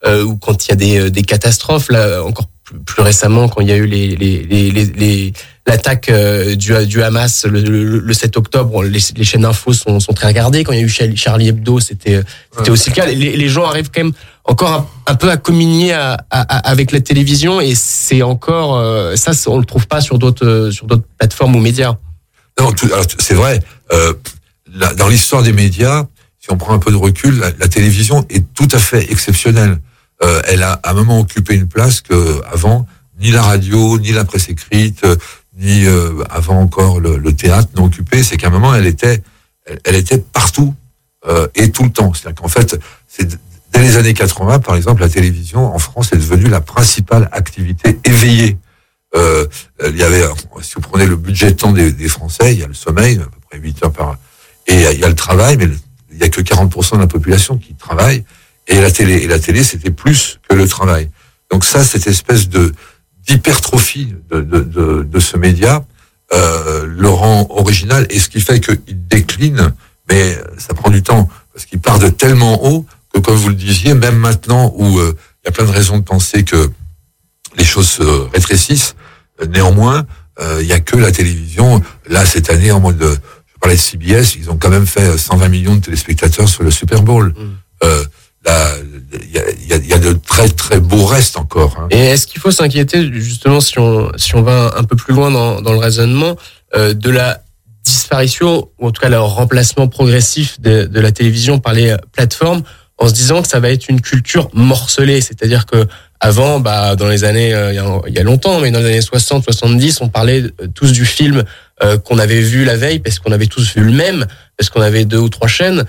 euh, ou quand il y a des, des catastrophes. Là, encore plus, plus récemment, quand il y a eu les, les, les, les, les l'attaque euh, du, du Hamas le, le, le sept octobre, les, les chaînes d'infos sont, sont très regardées. Quand il y a eu Charlie Hebdo, c'était, c'était aussi le cas. Les, les gens arrivent quand même encore un, un peu à communier à, à, à, avec la télévision, et c'est encore euh, ça, on le trouve pas sur d'autres sur d'autres plateformes ou médias. Non, tout, alors, c'est vrai. Euh, la, dans l'histoire des médias, si on prend un peu de recul, la, la télévision est tout à fait exceptionnelle. Euh, elle a à un moment occupé une place que avant ni la radio, ni la presse écrite, ni euh, avant encore le, le théâtre n'ont occupé. C'est qu'à un moment, elle était, elle, elle était partout euh, et tout le temps. C'est-à-dire qu'en fait, c'est dès les années quatre-vingts, par exemple, la télévision en France est devenue la principale activité éveillée. Euh, il y avait, si vous prenez le budget de temps des, des Français, il y a le sommeil, à peu près huit heures par, et il y a le travail, mais il y a que quarante pour cent de la population qui travaille, et la télé, et la télé, c'était plus que le travail. Donc ça, cette espèce de d'hypertrophie de, de, de, de ce média euh, le rend original, et ce qui fait qu'il décline, mais ça prend du temps, parce qu'il part de tellement haut que, comme vous le disiez, même maintenant où euh, il y a plein de raisons de penser que les choses se rétrécissent, euh, néanmoins, euh, il y a que la télévision. Là, cette année, en mode, de, je parlais de C B S, ils ont quand même fait cent vingt millions de téléspectateurs sur le Super Bowl. Mmh. Euh, là, il y a, y, a, y a de très très beaux restes encore. Hein. Et est-ce qu'il faut s'inquiéter, justement, si on si on va un peu plus loin dans, dans le raisonnement, euh, de la disparition, ou en tout cas le remplacement progressif de, de la télévision par les plateformes, en se disant que ça va être une culture morcelée, c'est-à-dire que avant, bah, dans les années, euh, il y a longtemps, mais dans les années soixante, soixante-dix, on parlait tous du film euh, qu'on avait vu la veille, parce qu'on avait tous vu le même, parce qu'on avait deux ou trois chaînes.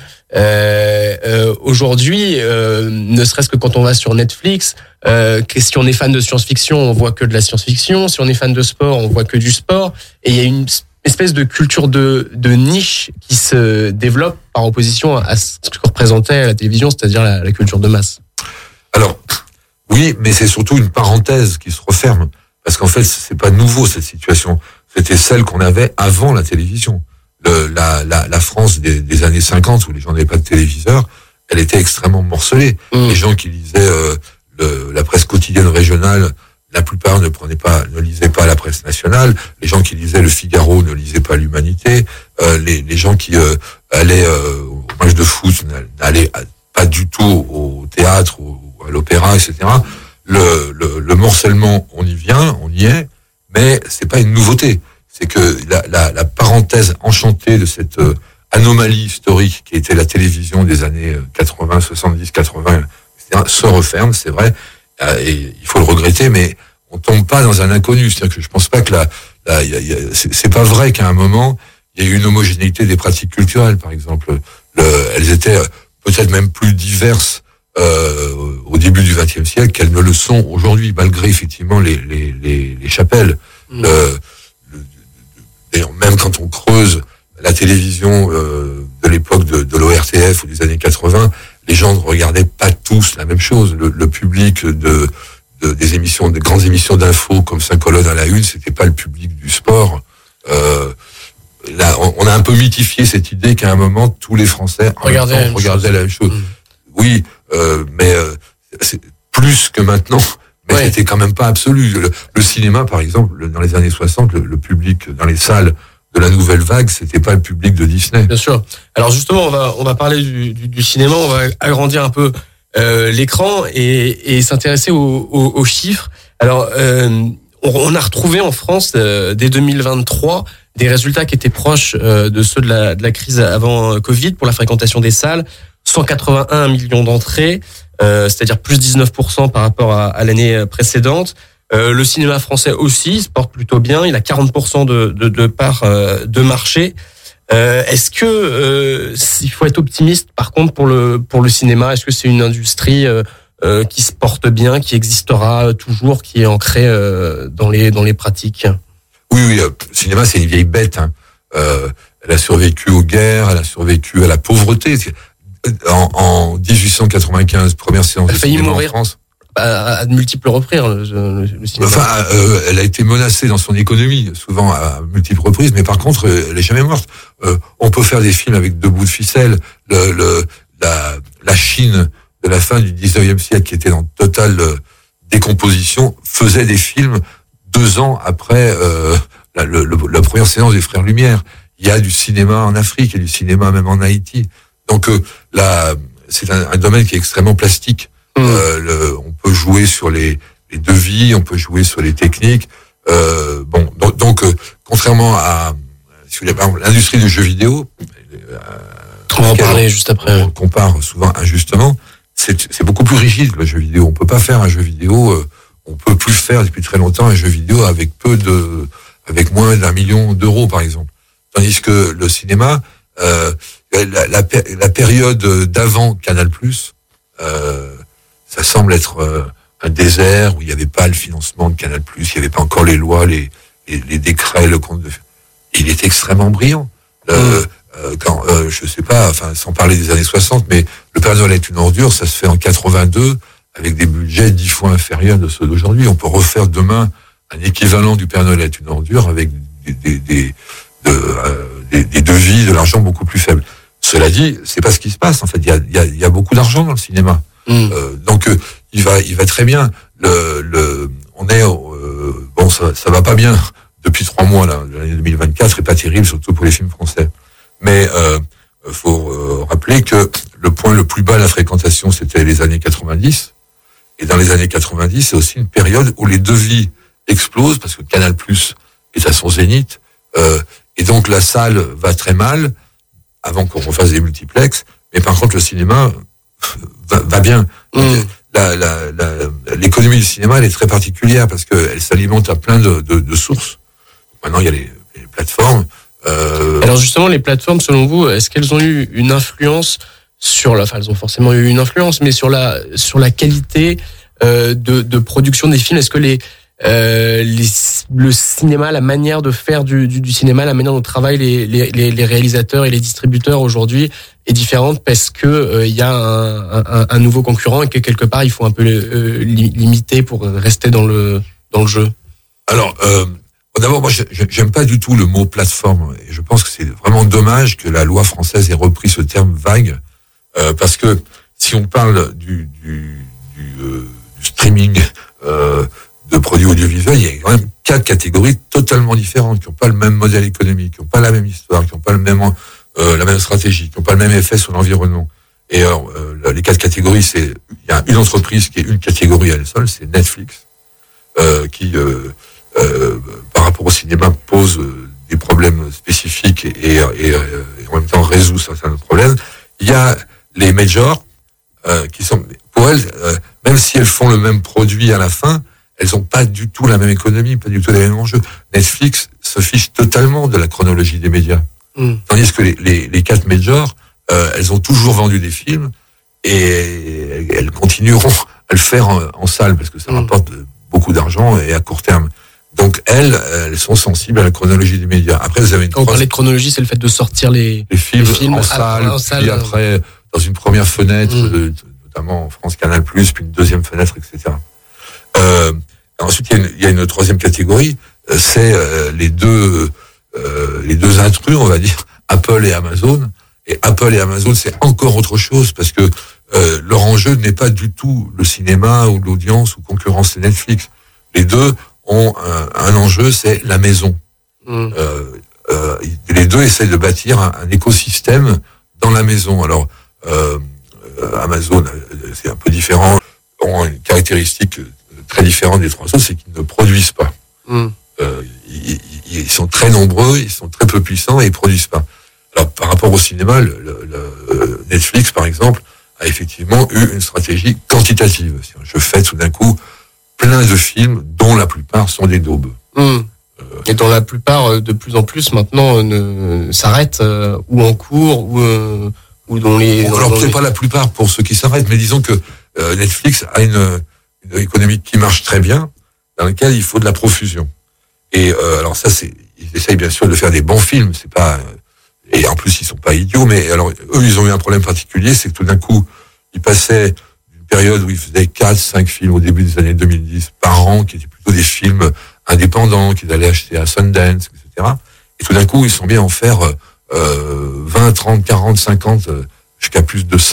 Euh, euh, aujourd'hui, euh, ne serait-ce que quand on va sur Netflix, euh, que si on est fan de science-fiction, on voit que de la science-fiction. Si on est fan de sport, on voit que du sport. Et il y a une espèce de culture de, de niche qui se développe par opposition à ce que représentait la télévision, c'est-à-dire la, la culture de masse. Alors, oui, mais c'est surtout une parenthèse qui se referme, parce qu'en fait, c'est pas nouveau cette situation. C'était celle qu'on avait avant la télévision. Le, la, la, la France des, des années cinquante, où les gens n'avaient pas de téléviseur, elle était extrêmement morcelée. Mmh. Les gens qui lisaient euh, le, la presse quotidienne régionale, la plupart ne prenaient pas, ne lisaient pas la presse nationale. Les gens qui lisaient le Figaro ne lisaient pas l'Humanité. Euh, les, les gens qui euh, allaient euh, au match de foot n'allaient pas du tout au théâtre, ou à l'opéra, et cetera. Le, le, le morcellement, on y vient, on y est, mais c'est pas une nouveauté. C'est que la, la, la parenthèse enchantée de cette euh, anomalie historique qui était la télévision des années quatre-vingts, soixante-dix, quatre-vingts, et cetera, se referme, c'est vrai, et il faut le regretter, mais on tombe pas dans un inconnu. C'est-à-dire que je pense pas que la, la y a, y a, c'est, c'est pas vrai qu'à un moment il y a eu une homogénéité des pratiques culturelles, par exemple. Le, elles étaient peut-être même plus diverses euh, au début du vingtième siècle qu'elles ne le sont aujourd'hui, malgré effectivement les les les, les chapelles. Mmh. Le, D'ailleurs, même quand on creuse la télévision euh, de l'époque de, de l'O R T F ou des années quatre-vingts, les gens ne regardaient pas tous la même chose. Le, le public de, de des émissions, des grandes émissions d'infos comme cinq colonnes à la une, c'était pas le public du sport. Euh, là, on, on a un peu mythifié cette idée qu'à un moment tous les Français regardaient la, regardaient la même chose. Mmh. Oui, euh, mais euh, c'est plus que maintenant. Mais ouais. C'était quand même pas absolu. Le, le cinéma, par exemple, dans les années soixante, le, le public dans les salles de la nouvelle vague, c'était pas le public de Disney. Bien sûr. Alors justement, on va on va parler du, du, du cinéma, on va agrandir un peu euh, l'écran et, et s'intéresser aux, aux, aux chiffres. Alors, euh, on, on a retrouvé en France euh, dès deux mille vingt-trois des résultats qui étaient proches euh, de ceux de la, de la crise avant Covid pour la fréquentation des salles. cent quatre-vingt-un millions d'entrées. Euh, c'est-à-dire plus dix-neuf pour cent par rapport à, à l'année précédente. Euh, le cinéma français aussi se porte plutôt bien. Il a quarante pour cent de, de, de part euh, de marché. Euh, est-ce que euh, il faut être optimiste par contre pour le pour le cinéma? Est-ce que c'est une industrie euh, euh, qui se porte bien, qui existera toujours, qui est ancrée euh, dans les dans les pratiques? Oui, oui. Le cinéma, c'est une vieille bête. Hein. Euh, elle a survécu aux guerres, elle a survécu à la pauvreté. En, en dix-huit cent quatre-vingt-quinze, première séance de cinéma en France. À, à de multiples reprises, le, le, le cinéma. Enfin, euh, elle a été menacée dans son économie, souvent à multiples reprises, mais par contre, elle est jamais morte. Euh, on peut faire des films avec deux bouts de ficelle. Le, le, la, la Chine de la fin du dix-neuvième siècle, qui était dans totale euh, décomposition, faisait des films deux ans après euh, la, le, le, la première séance des Frères Lumière. Il y a du cinéma en Afrique, il y a du cinéma même en Haïti. Donc euh, là, c'est un, un domaine qui est extrêmement plastique. Mmh. Euh, le, on peut jouer sur les, les devis, on peut jouer sur les techniques. Euh, bon, donc, donc euh, contrairement à si vous voulez, par exemple, l'industrie du jeu vidéo, euh, on va en parler juste après. On compare souvent injustement. C'est, c'est beaucoup plus rigide le jeu vidéo. On peut pas faire un jeu vidéo. Euh, on peut plus faire depuis très longtemps un jeu vidéo avec peu de, avec moins d'un million d'euros par exemple. Tandis que le cinéma, euh, la, la, la période d'avant Canal+, euh, ça semble être euh, un désert où il n'y avait pas le financement de Canal+, il n'y avait pas encore les lois, les, les, les décrets, le compte de. Il est extrêmement brillant. Euh, mmh. euh, quand, euh, je sais pas, enfin, sans parler des années soixante, mais Le Père Noël est une ordure, ça se fait en quatre-vingt-deux avec des budgets dix fois inférieurs de ceux d'aujourd'hui. On peut refaire demain un équivalent du Père Noël est une ordure avec des, des, des, de, euh, des, des devis, de l'argent beaucoup plus faibles. Cela dit, c'est pas ce qui se passe. En fait, il y a, il y a, il y a beaucoup d'argent dans le cinéma. Mmh. Euh, donc, euh, il va, il va très bien. Le, le, on est, euh, bon, ça, ça va pas bien. Depuis trois mois, là, l'année deux mille vingt-quatre est pas terrible, surtout pour les films français. Mais euh, faut euh, rappeler que le point le plus bas de la fréquentation, c'était les années quatre-vingt-dix. Et dans les années quatre-vingt-dix, c'est aussi une période où les devis explosent parce que Canal+ est à son zénith. Euh, et donc la salle va très mal avant qu'on refasse des multiplex. Mais par contre, le cinéma va, va bien. Mmh. La, la, la, l'économie du cinéma, elle est très particulière parce qu'elle s'alimente à plein de, de, de sources. Maintenant, il y a les, les plateformes. Euh... Alors justement, les plateformes, selon vous, est-ce qu'elles ont eu une influence sur la, enfin, elles ont forcément eu une influence, mais sur la sur la qualité euh, de, de production des films. Est-ce que les, euh, les le cinéma, la manière de faire du, du, du cinéma, la manière dont travaillent les, les, les réalisateurs et les distributeurs aujourd'hui est différente parce que euh, il y a un, un, un nouveau concurrent et que quelque part il faut un peu euh, limiter pour rester dans le dans le jeu. Alors. Euh... D'abord, moi, j'aime pas du tout le mot plateforme. Et je pense que c'est vraiment dommage que la loi française ait repris ce terme vague, euh, parce que si on parle du, du, du, euh, du streaming euh, de produits audiovisuels, il y a quand même quatre catégories totalement différentes, qui n'ont pas le même modèle économique, qui n'ont pas la même histoire, qui n'ont pas le même euh, la même stratégie, qui n'ont pas le même effet sur l'environnement. Et alors, euh, les quatre catégories, c'est il y a une entreprise qui est une catégorie à elle seule, c'est Netflix, euh, qui euh, Euh, par rapport au cinéma pose euh, des problèmes spécifiques et, et, et, et en même temps résout certains problèmes. Il y a les majors euh, qui sont, pour elles, euh, même si elles font le même produit à la fin, elles n'ont pas du tout la même économie, pas du tout les mêmes enjeux. Netflix se fiche totalement de la chronologie des médias. Mm. Tandis que les, les, les quatre majors, euh, elles ont toujours vendu des films et elles continueront à le faire en, en salle parce que ça mm. rapporte beaucoup d'argent et à court terme. Donc elles, elles sont sensibles à la chronologie des médias. Après, vous avez une Quand on parlait de chronologie, c'est le fait de sortir les, les films, les films en, salle, en salle, puis après dans une première fenêtre, mmh. de, notamment en France Canal+, puis une deuxième fenêtre, et cetera. Euh, ensuite, il y, a une, il y a une troisième catégorie, c'est euh, les deux euh, les deux intrus, on va dire, Apple et Amazon. Et Apple et Amazon, c'est encore autre chose parce que euh, leur enjeu n'est pas du tout le cinéma ou l'audience ou concurrence Netflix. Les deux ont un, un enjeu, c'est la maison. Mmh. Euh, euh, les deux essayent de bâtir un, un écosystème dans la maison. Alors, euh, Amazon, c'est un peu différent, ont une caractéristique très différente des trois autres, c'est qu'ils ne produisent pas. Mmh. Euh, ils, ils sont très nombreux, ils sont très peu puissants et ils produisent pas. Alors, par rapport au cinéma, le, le, le Netflix, par exemple, a effectivement eu une stratégie quantitative. Je fais tout d'un coup plein de films dont la plupart sont des daubes. Mmh. Euh, et dont la plupart, de plus en plus, maintenant, ne s'arrêtent euh, ou en cours ou, euh, ou dont les... Bon, alors, peut-être les... pas la plupart pour ceux qui s'arrêtent, mais disons que euh, Netflix a une, une économie qui marche très bien, dans laquelle il faut de la profusion. Et euh, alors ça, c'est, ils essayent bien sûr de faire des bons films, c'est pas... Et en plus, ils sont pas idiots, mais alors, eux, ils ont eu un problème particulier, c'est que tout d'un coup, ils passaient période où ils faisaient quatre, cinq films au début des années deux mille dix par an, qui étaient plutôt des films indépendants, qu'ils allaient acheter à Sundance, et cetera. Et tout d'un coup, ils sont bien en faire euh, vingt, trente, quarante, cinquante, jusqu'à plus de cent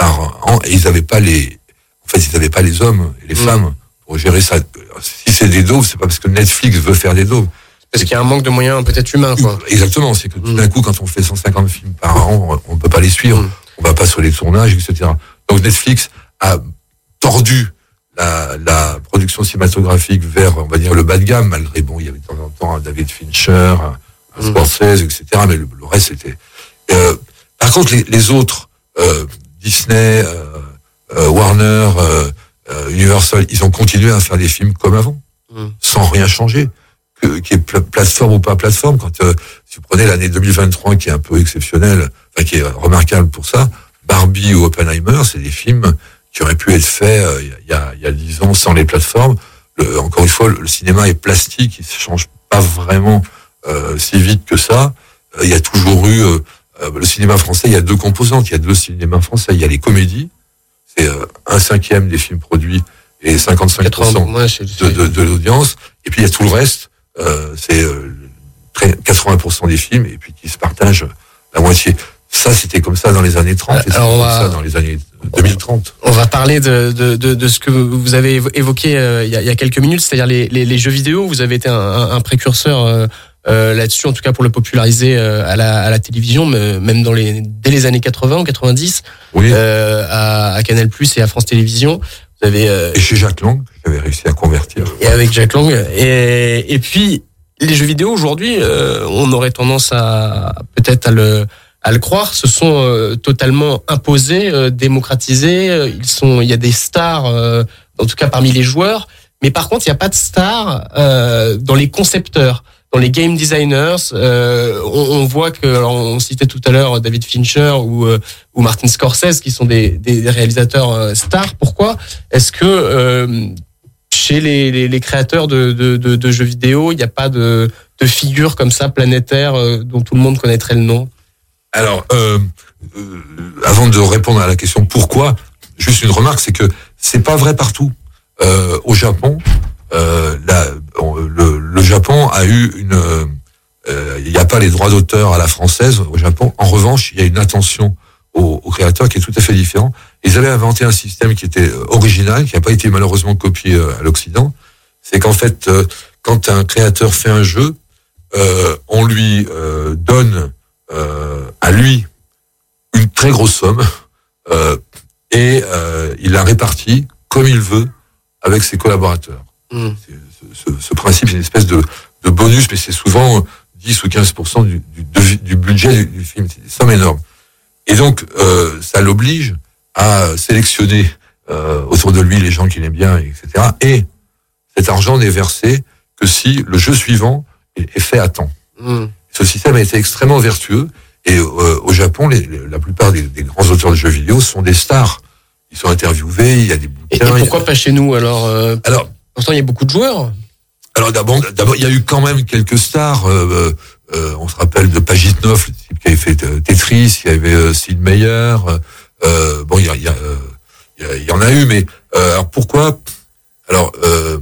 par an, et ils n'avaient pas les, en fait, ils n'avaient pas les hommes et les mmh. femmes pour gérer ça. Si c'est des daubes, c'est pas parce que Netflix veut faire des daubes. Parce qu'il y a un manque de moyens peut-être humains, quoi. Exactement, c'est que tout d'un coup, quand on fait cent cinquante films par an, on ne peut pas les suivre, mmh. on va pas sur les tournages, et cetera. Donc Netflix a tordu la, la production cinématographique vers, on va dire, le bas de gamme, malgré, bon, il y avait de temps en temps un David Fincher, un, un mmh. Scorsese, et cetera, mais le, le reste, c'était... Euh, par contre, les, les autres, euh, Disney, euh, euh, Warner, euh, euh, Universal, ils ont continué à faire des films comme avant, mmh. sans rien changer. Que, qui est plateforme ou pas plateforme, quand euh, si vous prenez l'année deux mille vingt-trois qui est un peu exceptionnelle, enfin qui est remarquable pour ça, Barbie ou Oppenheimer, c'est des films qui auraient pu être faits euh, il y a il y a dix ans sans les plateformes. Le, encore une fois, le, le cinéma est plastique, il ne change pas vraiment euh, si vite que ça. Euh, il y a toujours eu euh, euh, le cinéma français, il y a deux composantes, il y a deux cinémas français, il y a les comédies, c'est euh, un cinquième des films produits et cinquante-cinq pour cent ouais, de, de, de l'audience, et puis il y a tout le reste. Euh, c'est euh, quatre-vingts pour cent des films et puis qui se partagent la moitié. Ça, c'était comme ça dans les années trente et c'est comme va, ça dans les années deux mille trente. On va parler de, de, de, de ce que vous avez évoqué euh, il, y a, il y a quelques minutes, c'est-à-dire les, les, les jeux vidéo. Vous avez été un, un, un précurseur euh, euh, là-dessus, en tout cas pour le populariser euh, à, la, à la télévision, mais même dans les, dès les années quatre-vingts ou quatre-vingt-dix, oui. euh, à, à Canal plus et à France Télévisions. Vous avez, euh, et chez Jack Lang, j'avais réussi à convertir. Et avec Jack Lang. Et, et puis, les jeux vidéo, aujourd'hui, euh, on aurait tendance à peut-être à le, à le croire, se sont euh, totalement imposés, euh, démocratisés. Ils sont, il y a des stars, euh, en tout cas parmi les joueurs. Mais par contre, il n'y a pas de stars euh, dans les concepteurs, dans les game designers. Euh, on, on voit que, alors on citait tout à l'heure David Fincher ou, euh, ou Martin Scorsese, qui sont des, des réalisateurs euh, stars. Pourquoi est-ce que euh, chez les, les, les créateurs de, de, de, de jeux vidéo, il n'y a pas de, de figure comme ça planétaire euh, dont tout le monde connaîtrait le nom? Alors, euh, euh, avant de répondre à la question pourquoi, juste une remarque, c'est que c'est pas vrai partout. Euh, au Japon, euh, la, le, le Japon a eu une, euh, il n'y a pas les droits d'auteur à la française au Japon. En revanche, il y a une attention aux, aux créateurs qui est tout à fait différent. Ils avaient inventé un système qui était original, qui n'a pas été malheureusement copié à l'Occident. C'est qu'en fait, euh, quand un créateur fait un jeu, euh, on lui euh, donne euh, à lui une très grosse somme euh, et euh, il la répartit comme il veut avec ses collaborateurs. Mmh. Ce, ce, ce principe, c'est une espèce de, de bonus, mais c'est souvent dix ou quinze pour cent du, du, du budget du, du film. C'est des sommes énormes. Et donc, euh, ça l'oblige à sélectionner euh, autour de lui les gens qu'il aime bien, et cetera. Et cet argent n'est versé que si le jeu suivant est, est fait à temps. Mmh. Ce système a été extrêmement vertueux. Et euh, au Japon, les, les, la plupart des, des grands auteurs de jeux vidéo sont des stars. Ils sont interviewés, il y a des bouquins. Et, et pourquoi a... pas chez nous alors, euh, alors pourtant il y a beaucoup de joueurs. Alors d'abord, d'abord il y a eu quand même quelques stars. Euh, euh, on se rappelle de Pajitnov, le type qui avait fait Tetris. Il y avait euh, Sid Meier. Euh, bon, il y, a, il, y a, il, y a, il y en a eu, mais euh, alors pourquoi? Alors euh,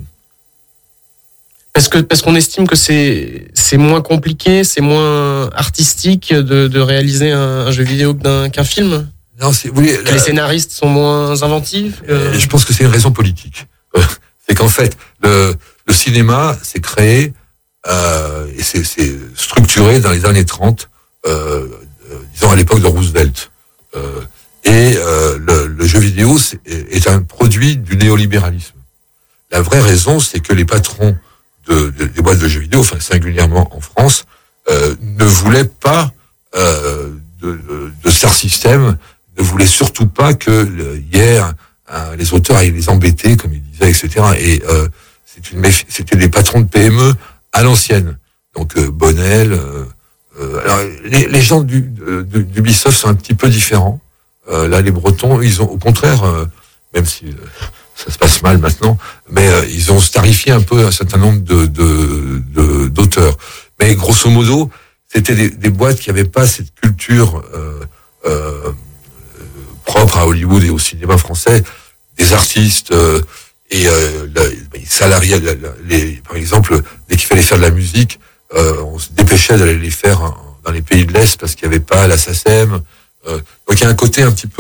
parce que parce qu'on estime que c'est c'est moins compliqué, c'est moins artistique de, de réaliser un, un jeu vidéo qu'un, qu'un film. Non, c'est, vous voulez, que la... les scénaristes sont moins inventifs. Euh... Je pense que c'est une raison politique. C'est qu'en fait, le, le cinéma s'est créé euh, et c'est, c'est structuré dans les années trente, euh, euh, disons à l'époque de Roosevelt. Euh, et euh, le, le jeu vidéo c'est, est un produit du néolibéralisme. La vraie raison, c'est que les patrons de, de, des boîtes de jeux vidéo, enfin singulièrement en France, euh, ne voulaient pas euh, de, de, de Star System, ne voulaient surtout pas que hier les auteurs aillent les embêter, comme ils disaient, et cetera. Et euh, c'est une, c'était des patrons de P M E à l'ancienne. Donc euh, Bonnel. Euh, euh, alors les, les gens du, de, d'Ubisoft sont un petit peu différents. Euh, là, les Bretons, ils ont au contraire, euh, même si euh, ça se passe mal maintenant, mais euh, ils ont starifié un peu un certain nombre de, de, de d'auteurs. Mais grosso modo, c'était des, des boîtes qui n'avaient pas cette culture euh, euh, propre à Hollywood et au cinéma français, des artistes euh, et euh, les salariés, les, par exemple, dès qu'il fallait faire de la musique, euh, on se dépêchait d'aller les faire dans les pays de l'Est parce qu'il n'y avait pas la S A C E M. Euh, donc il y a un côté un petit peu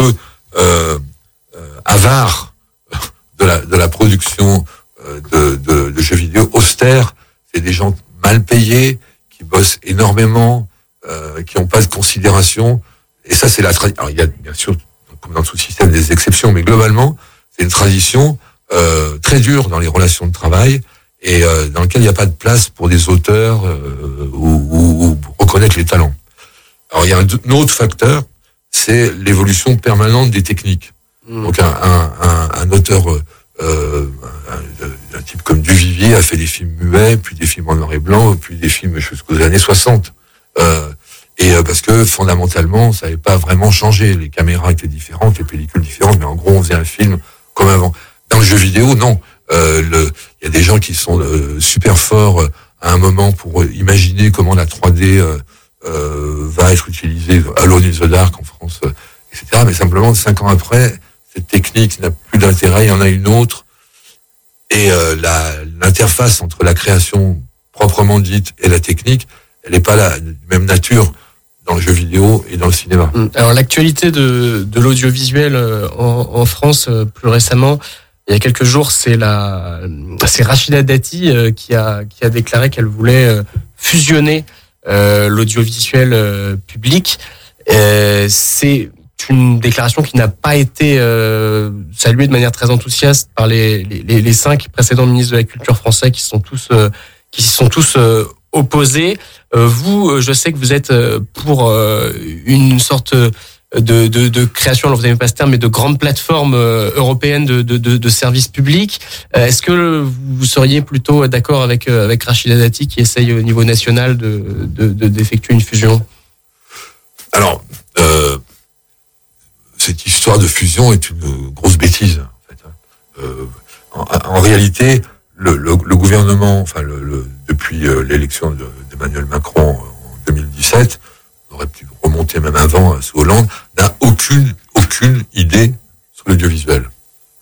euh, euh, avares de la de la production euh, de, de de jeux vidéo, austères. C'est des gens mal payés qui bossent énormément, euh, qui n'ont pas de considération. Et ça, c'est la tradition. Alors, il y a bien sûr, comme dans tout système, des exceptions, mais globalement, c'est une tradition euh, très dure dans les relations de travail et euh, dans lequel il n'y a pas de place pour des auteurs euh, ou, ou, ou pour reconnaître les talents. Alors, il y a un, un autre facteur, c'est l'évolution permanente des techniques. Mmh. Donc, un, un, un, un auteur, euh, un, un type comme Duvivier a fait des films muets, puis des films en noir et blanc, puis des films jusqu'aux années soixante. Euh, Et euh, parce que fondamentalement, ça n'avait pas vraiment changé. Les caméras étaient différentes, les pellicules différentes, mais en gros, on faisait un film comme avant. Dans le jeu vidéo, non. Euh, le, il y a des gens qui sont euh, super forts euh, à un moment pour euh, imaginer comment la trois D euh, euh, va être utilisée. Alone in the Dark en France, euh, et cetera. Mais simplement, cinq ans après, cette technique n'a plus d'intérêt. Il y en a une autre. Et euh, la, l'interface entre la création proprement dite et la technique, elle n'est pas la de même nature dans le jeu vidéo et dans le cinéma. Alors l'actualité de, de l'audiovisuel en, en France plus récemment, il y a quelques jours, c'est la, c'est Rachida Dati qui a qui a déclaré qu'elle voulait fusionner euh, l'audiovisuel euh, public. Euh, c'est une déclaration qui n'a pas été euh, saluée de manière très enthousiaste par les les, les cinq précédents ministres de la Culture français qui sont tous euh, qui sont tous euh, opposés. Euh, vous, je sais que vous êtes pour euh, une sorte de, de, de création, alors vous n'avez pas ce terme, mais de grande plateforme euh, européenne de, de, de, de services publics. Euh, est-ce que vous seriez plutôt d'accord avec, euh, avec Rachida Dati qui essaye au niveau national de, de, de, d'effectuer une fusion ? Alors, euh, cette histoire de fusion est une grosse bêtise. En fait. Euh, en, en réalité, le, le, le gouvernement, enfin le, le, depuis euh, l'élection de, d'Emmanuel Macron en deux mille dix-sept, on aurait pu remonter même avant sous Hollande, n'a aucune aucune idée sur l'audiovisuel.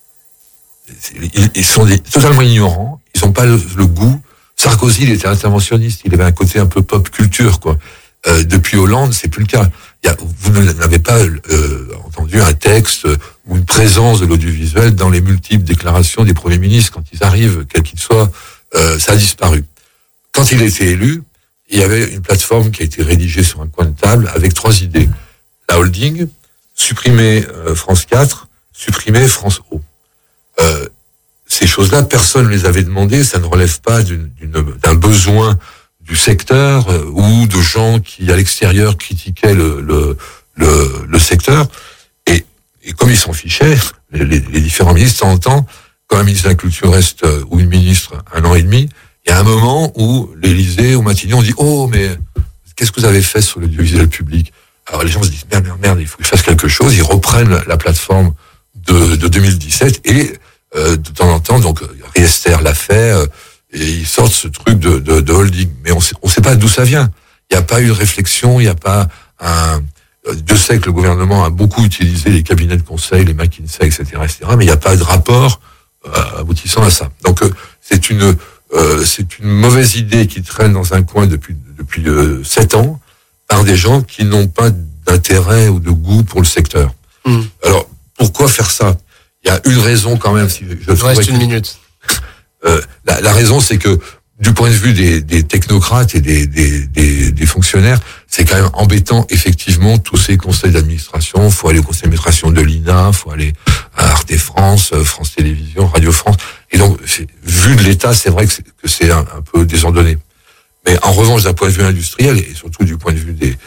Ils, ils sont des, totalement ignorants, ils n'ont pas le, le goût. Sarkozy, il était interventionniste, il avait un côté un peu pop culture, quoi. Euh, depuis Hollande, c'est plus le cas. Il y a, vous n'avez pas euh, entendu un texte ou une présence de l'audiovisuel dans les multiples déclarations des premiers ministres quand ils arrivent, quels qu'ils soient. Euh, ça a disparu. Quand il a été élu, il y avait une plateforme qui a été rédigée sur un coin de table avec trois idées. La holding, supprimer euh, France quatre, supprimer France O. Euh, ces choses-là, personne ne les avait demandées, ça ne relève pas d'une, d'une, d'un besoin du secteur euh, ou de gens qui, à l'extérieur, critiquaient le, le, le, le secteur. Et, et comme ils s'en fichaient, les, les, les différents ministres, de temps en temps, quand un ministre de la Culture reste, euh, ou une ministre, un an et demi, il y a un moment où l'Élysée ou Matignon dit « Oh, mais qu'est-ce que vous avez fait sur l'audiovisuel public ?» Alors les gens se disent « Merde, merde, merde, il faut que je fasse quelque chose ». Ils reprennent la, la plateforme de, de deux mille dix-sept et euh, de temps en temps, donc Riester l'a fait, euh, et ils sortent ce truc de, de, de holding. Mais on sait, on sait pas d'où ça vient. Il n'y a pas eu de réflexion, il n'y a pas un... Je sais que le gouvernement a beaucoup utilisé les cabinets de conseil, les McKinsey, et cetera, et cetera, mais il n'y a pas de rapport euh, aboutissant à ça. Donc euh, c'est une euh, c'est une mauvaise idée qui traîne dans un coin depuis depuis euh, sept ans par des gens qui n'ont pas d'intérêt ou de goût pour le secteur. Mmh. Alors pourquoi faire ça ? Il y a une raison quand même. Si je Il reste une que, minute. Euh, la, la raison, c'est que du point de vue des, des technocrates et des, des, des, des fonctionnaires, c'est quand même embêtant, effectivement, tous ces conseils d'administration. Il faut aller au conseil d'administration de l'I N A, il faut aller à Arte France, France Télévisions, Radio France. Et donc, vu de l'État, c'est vrai que c'est, que c'est un, un peu désordonné. Mais en revanche, d'un point de vue industriel, et surtout du point de vue des,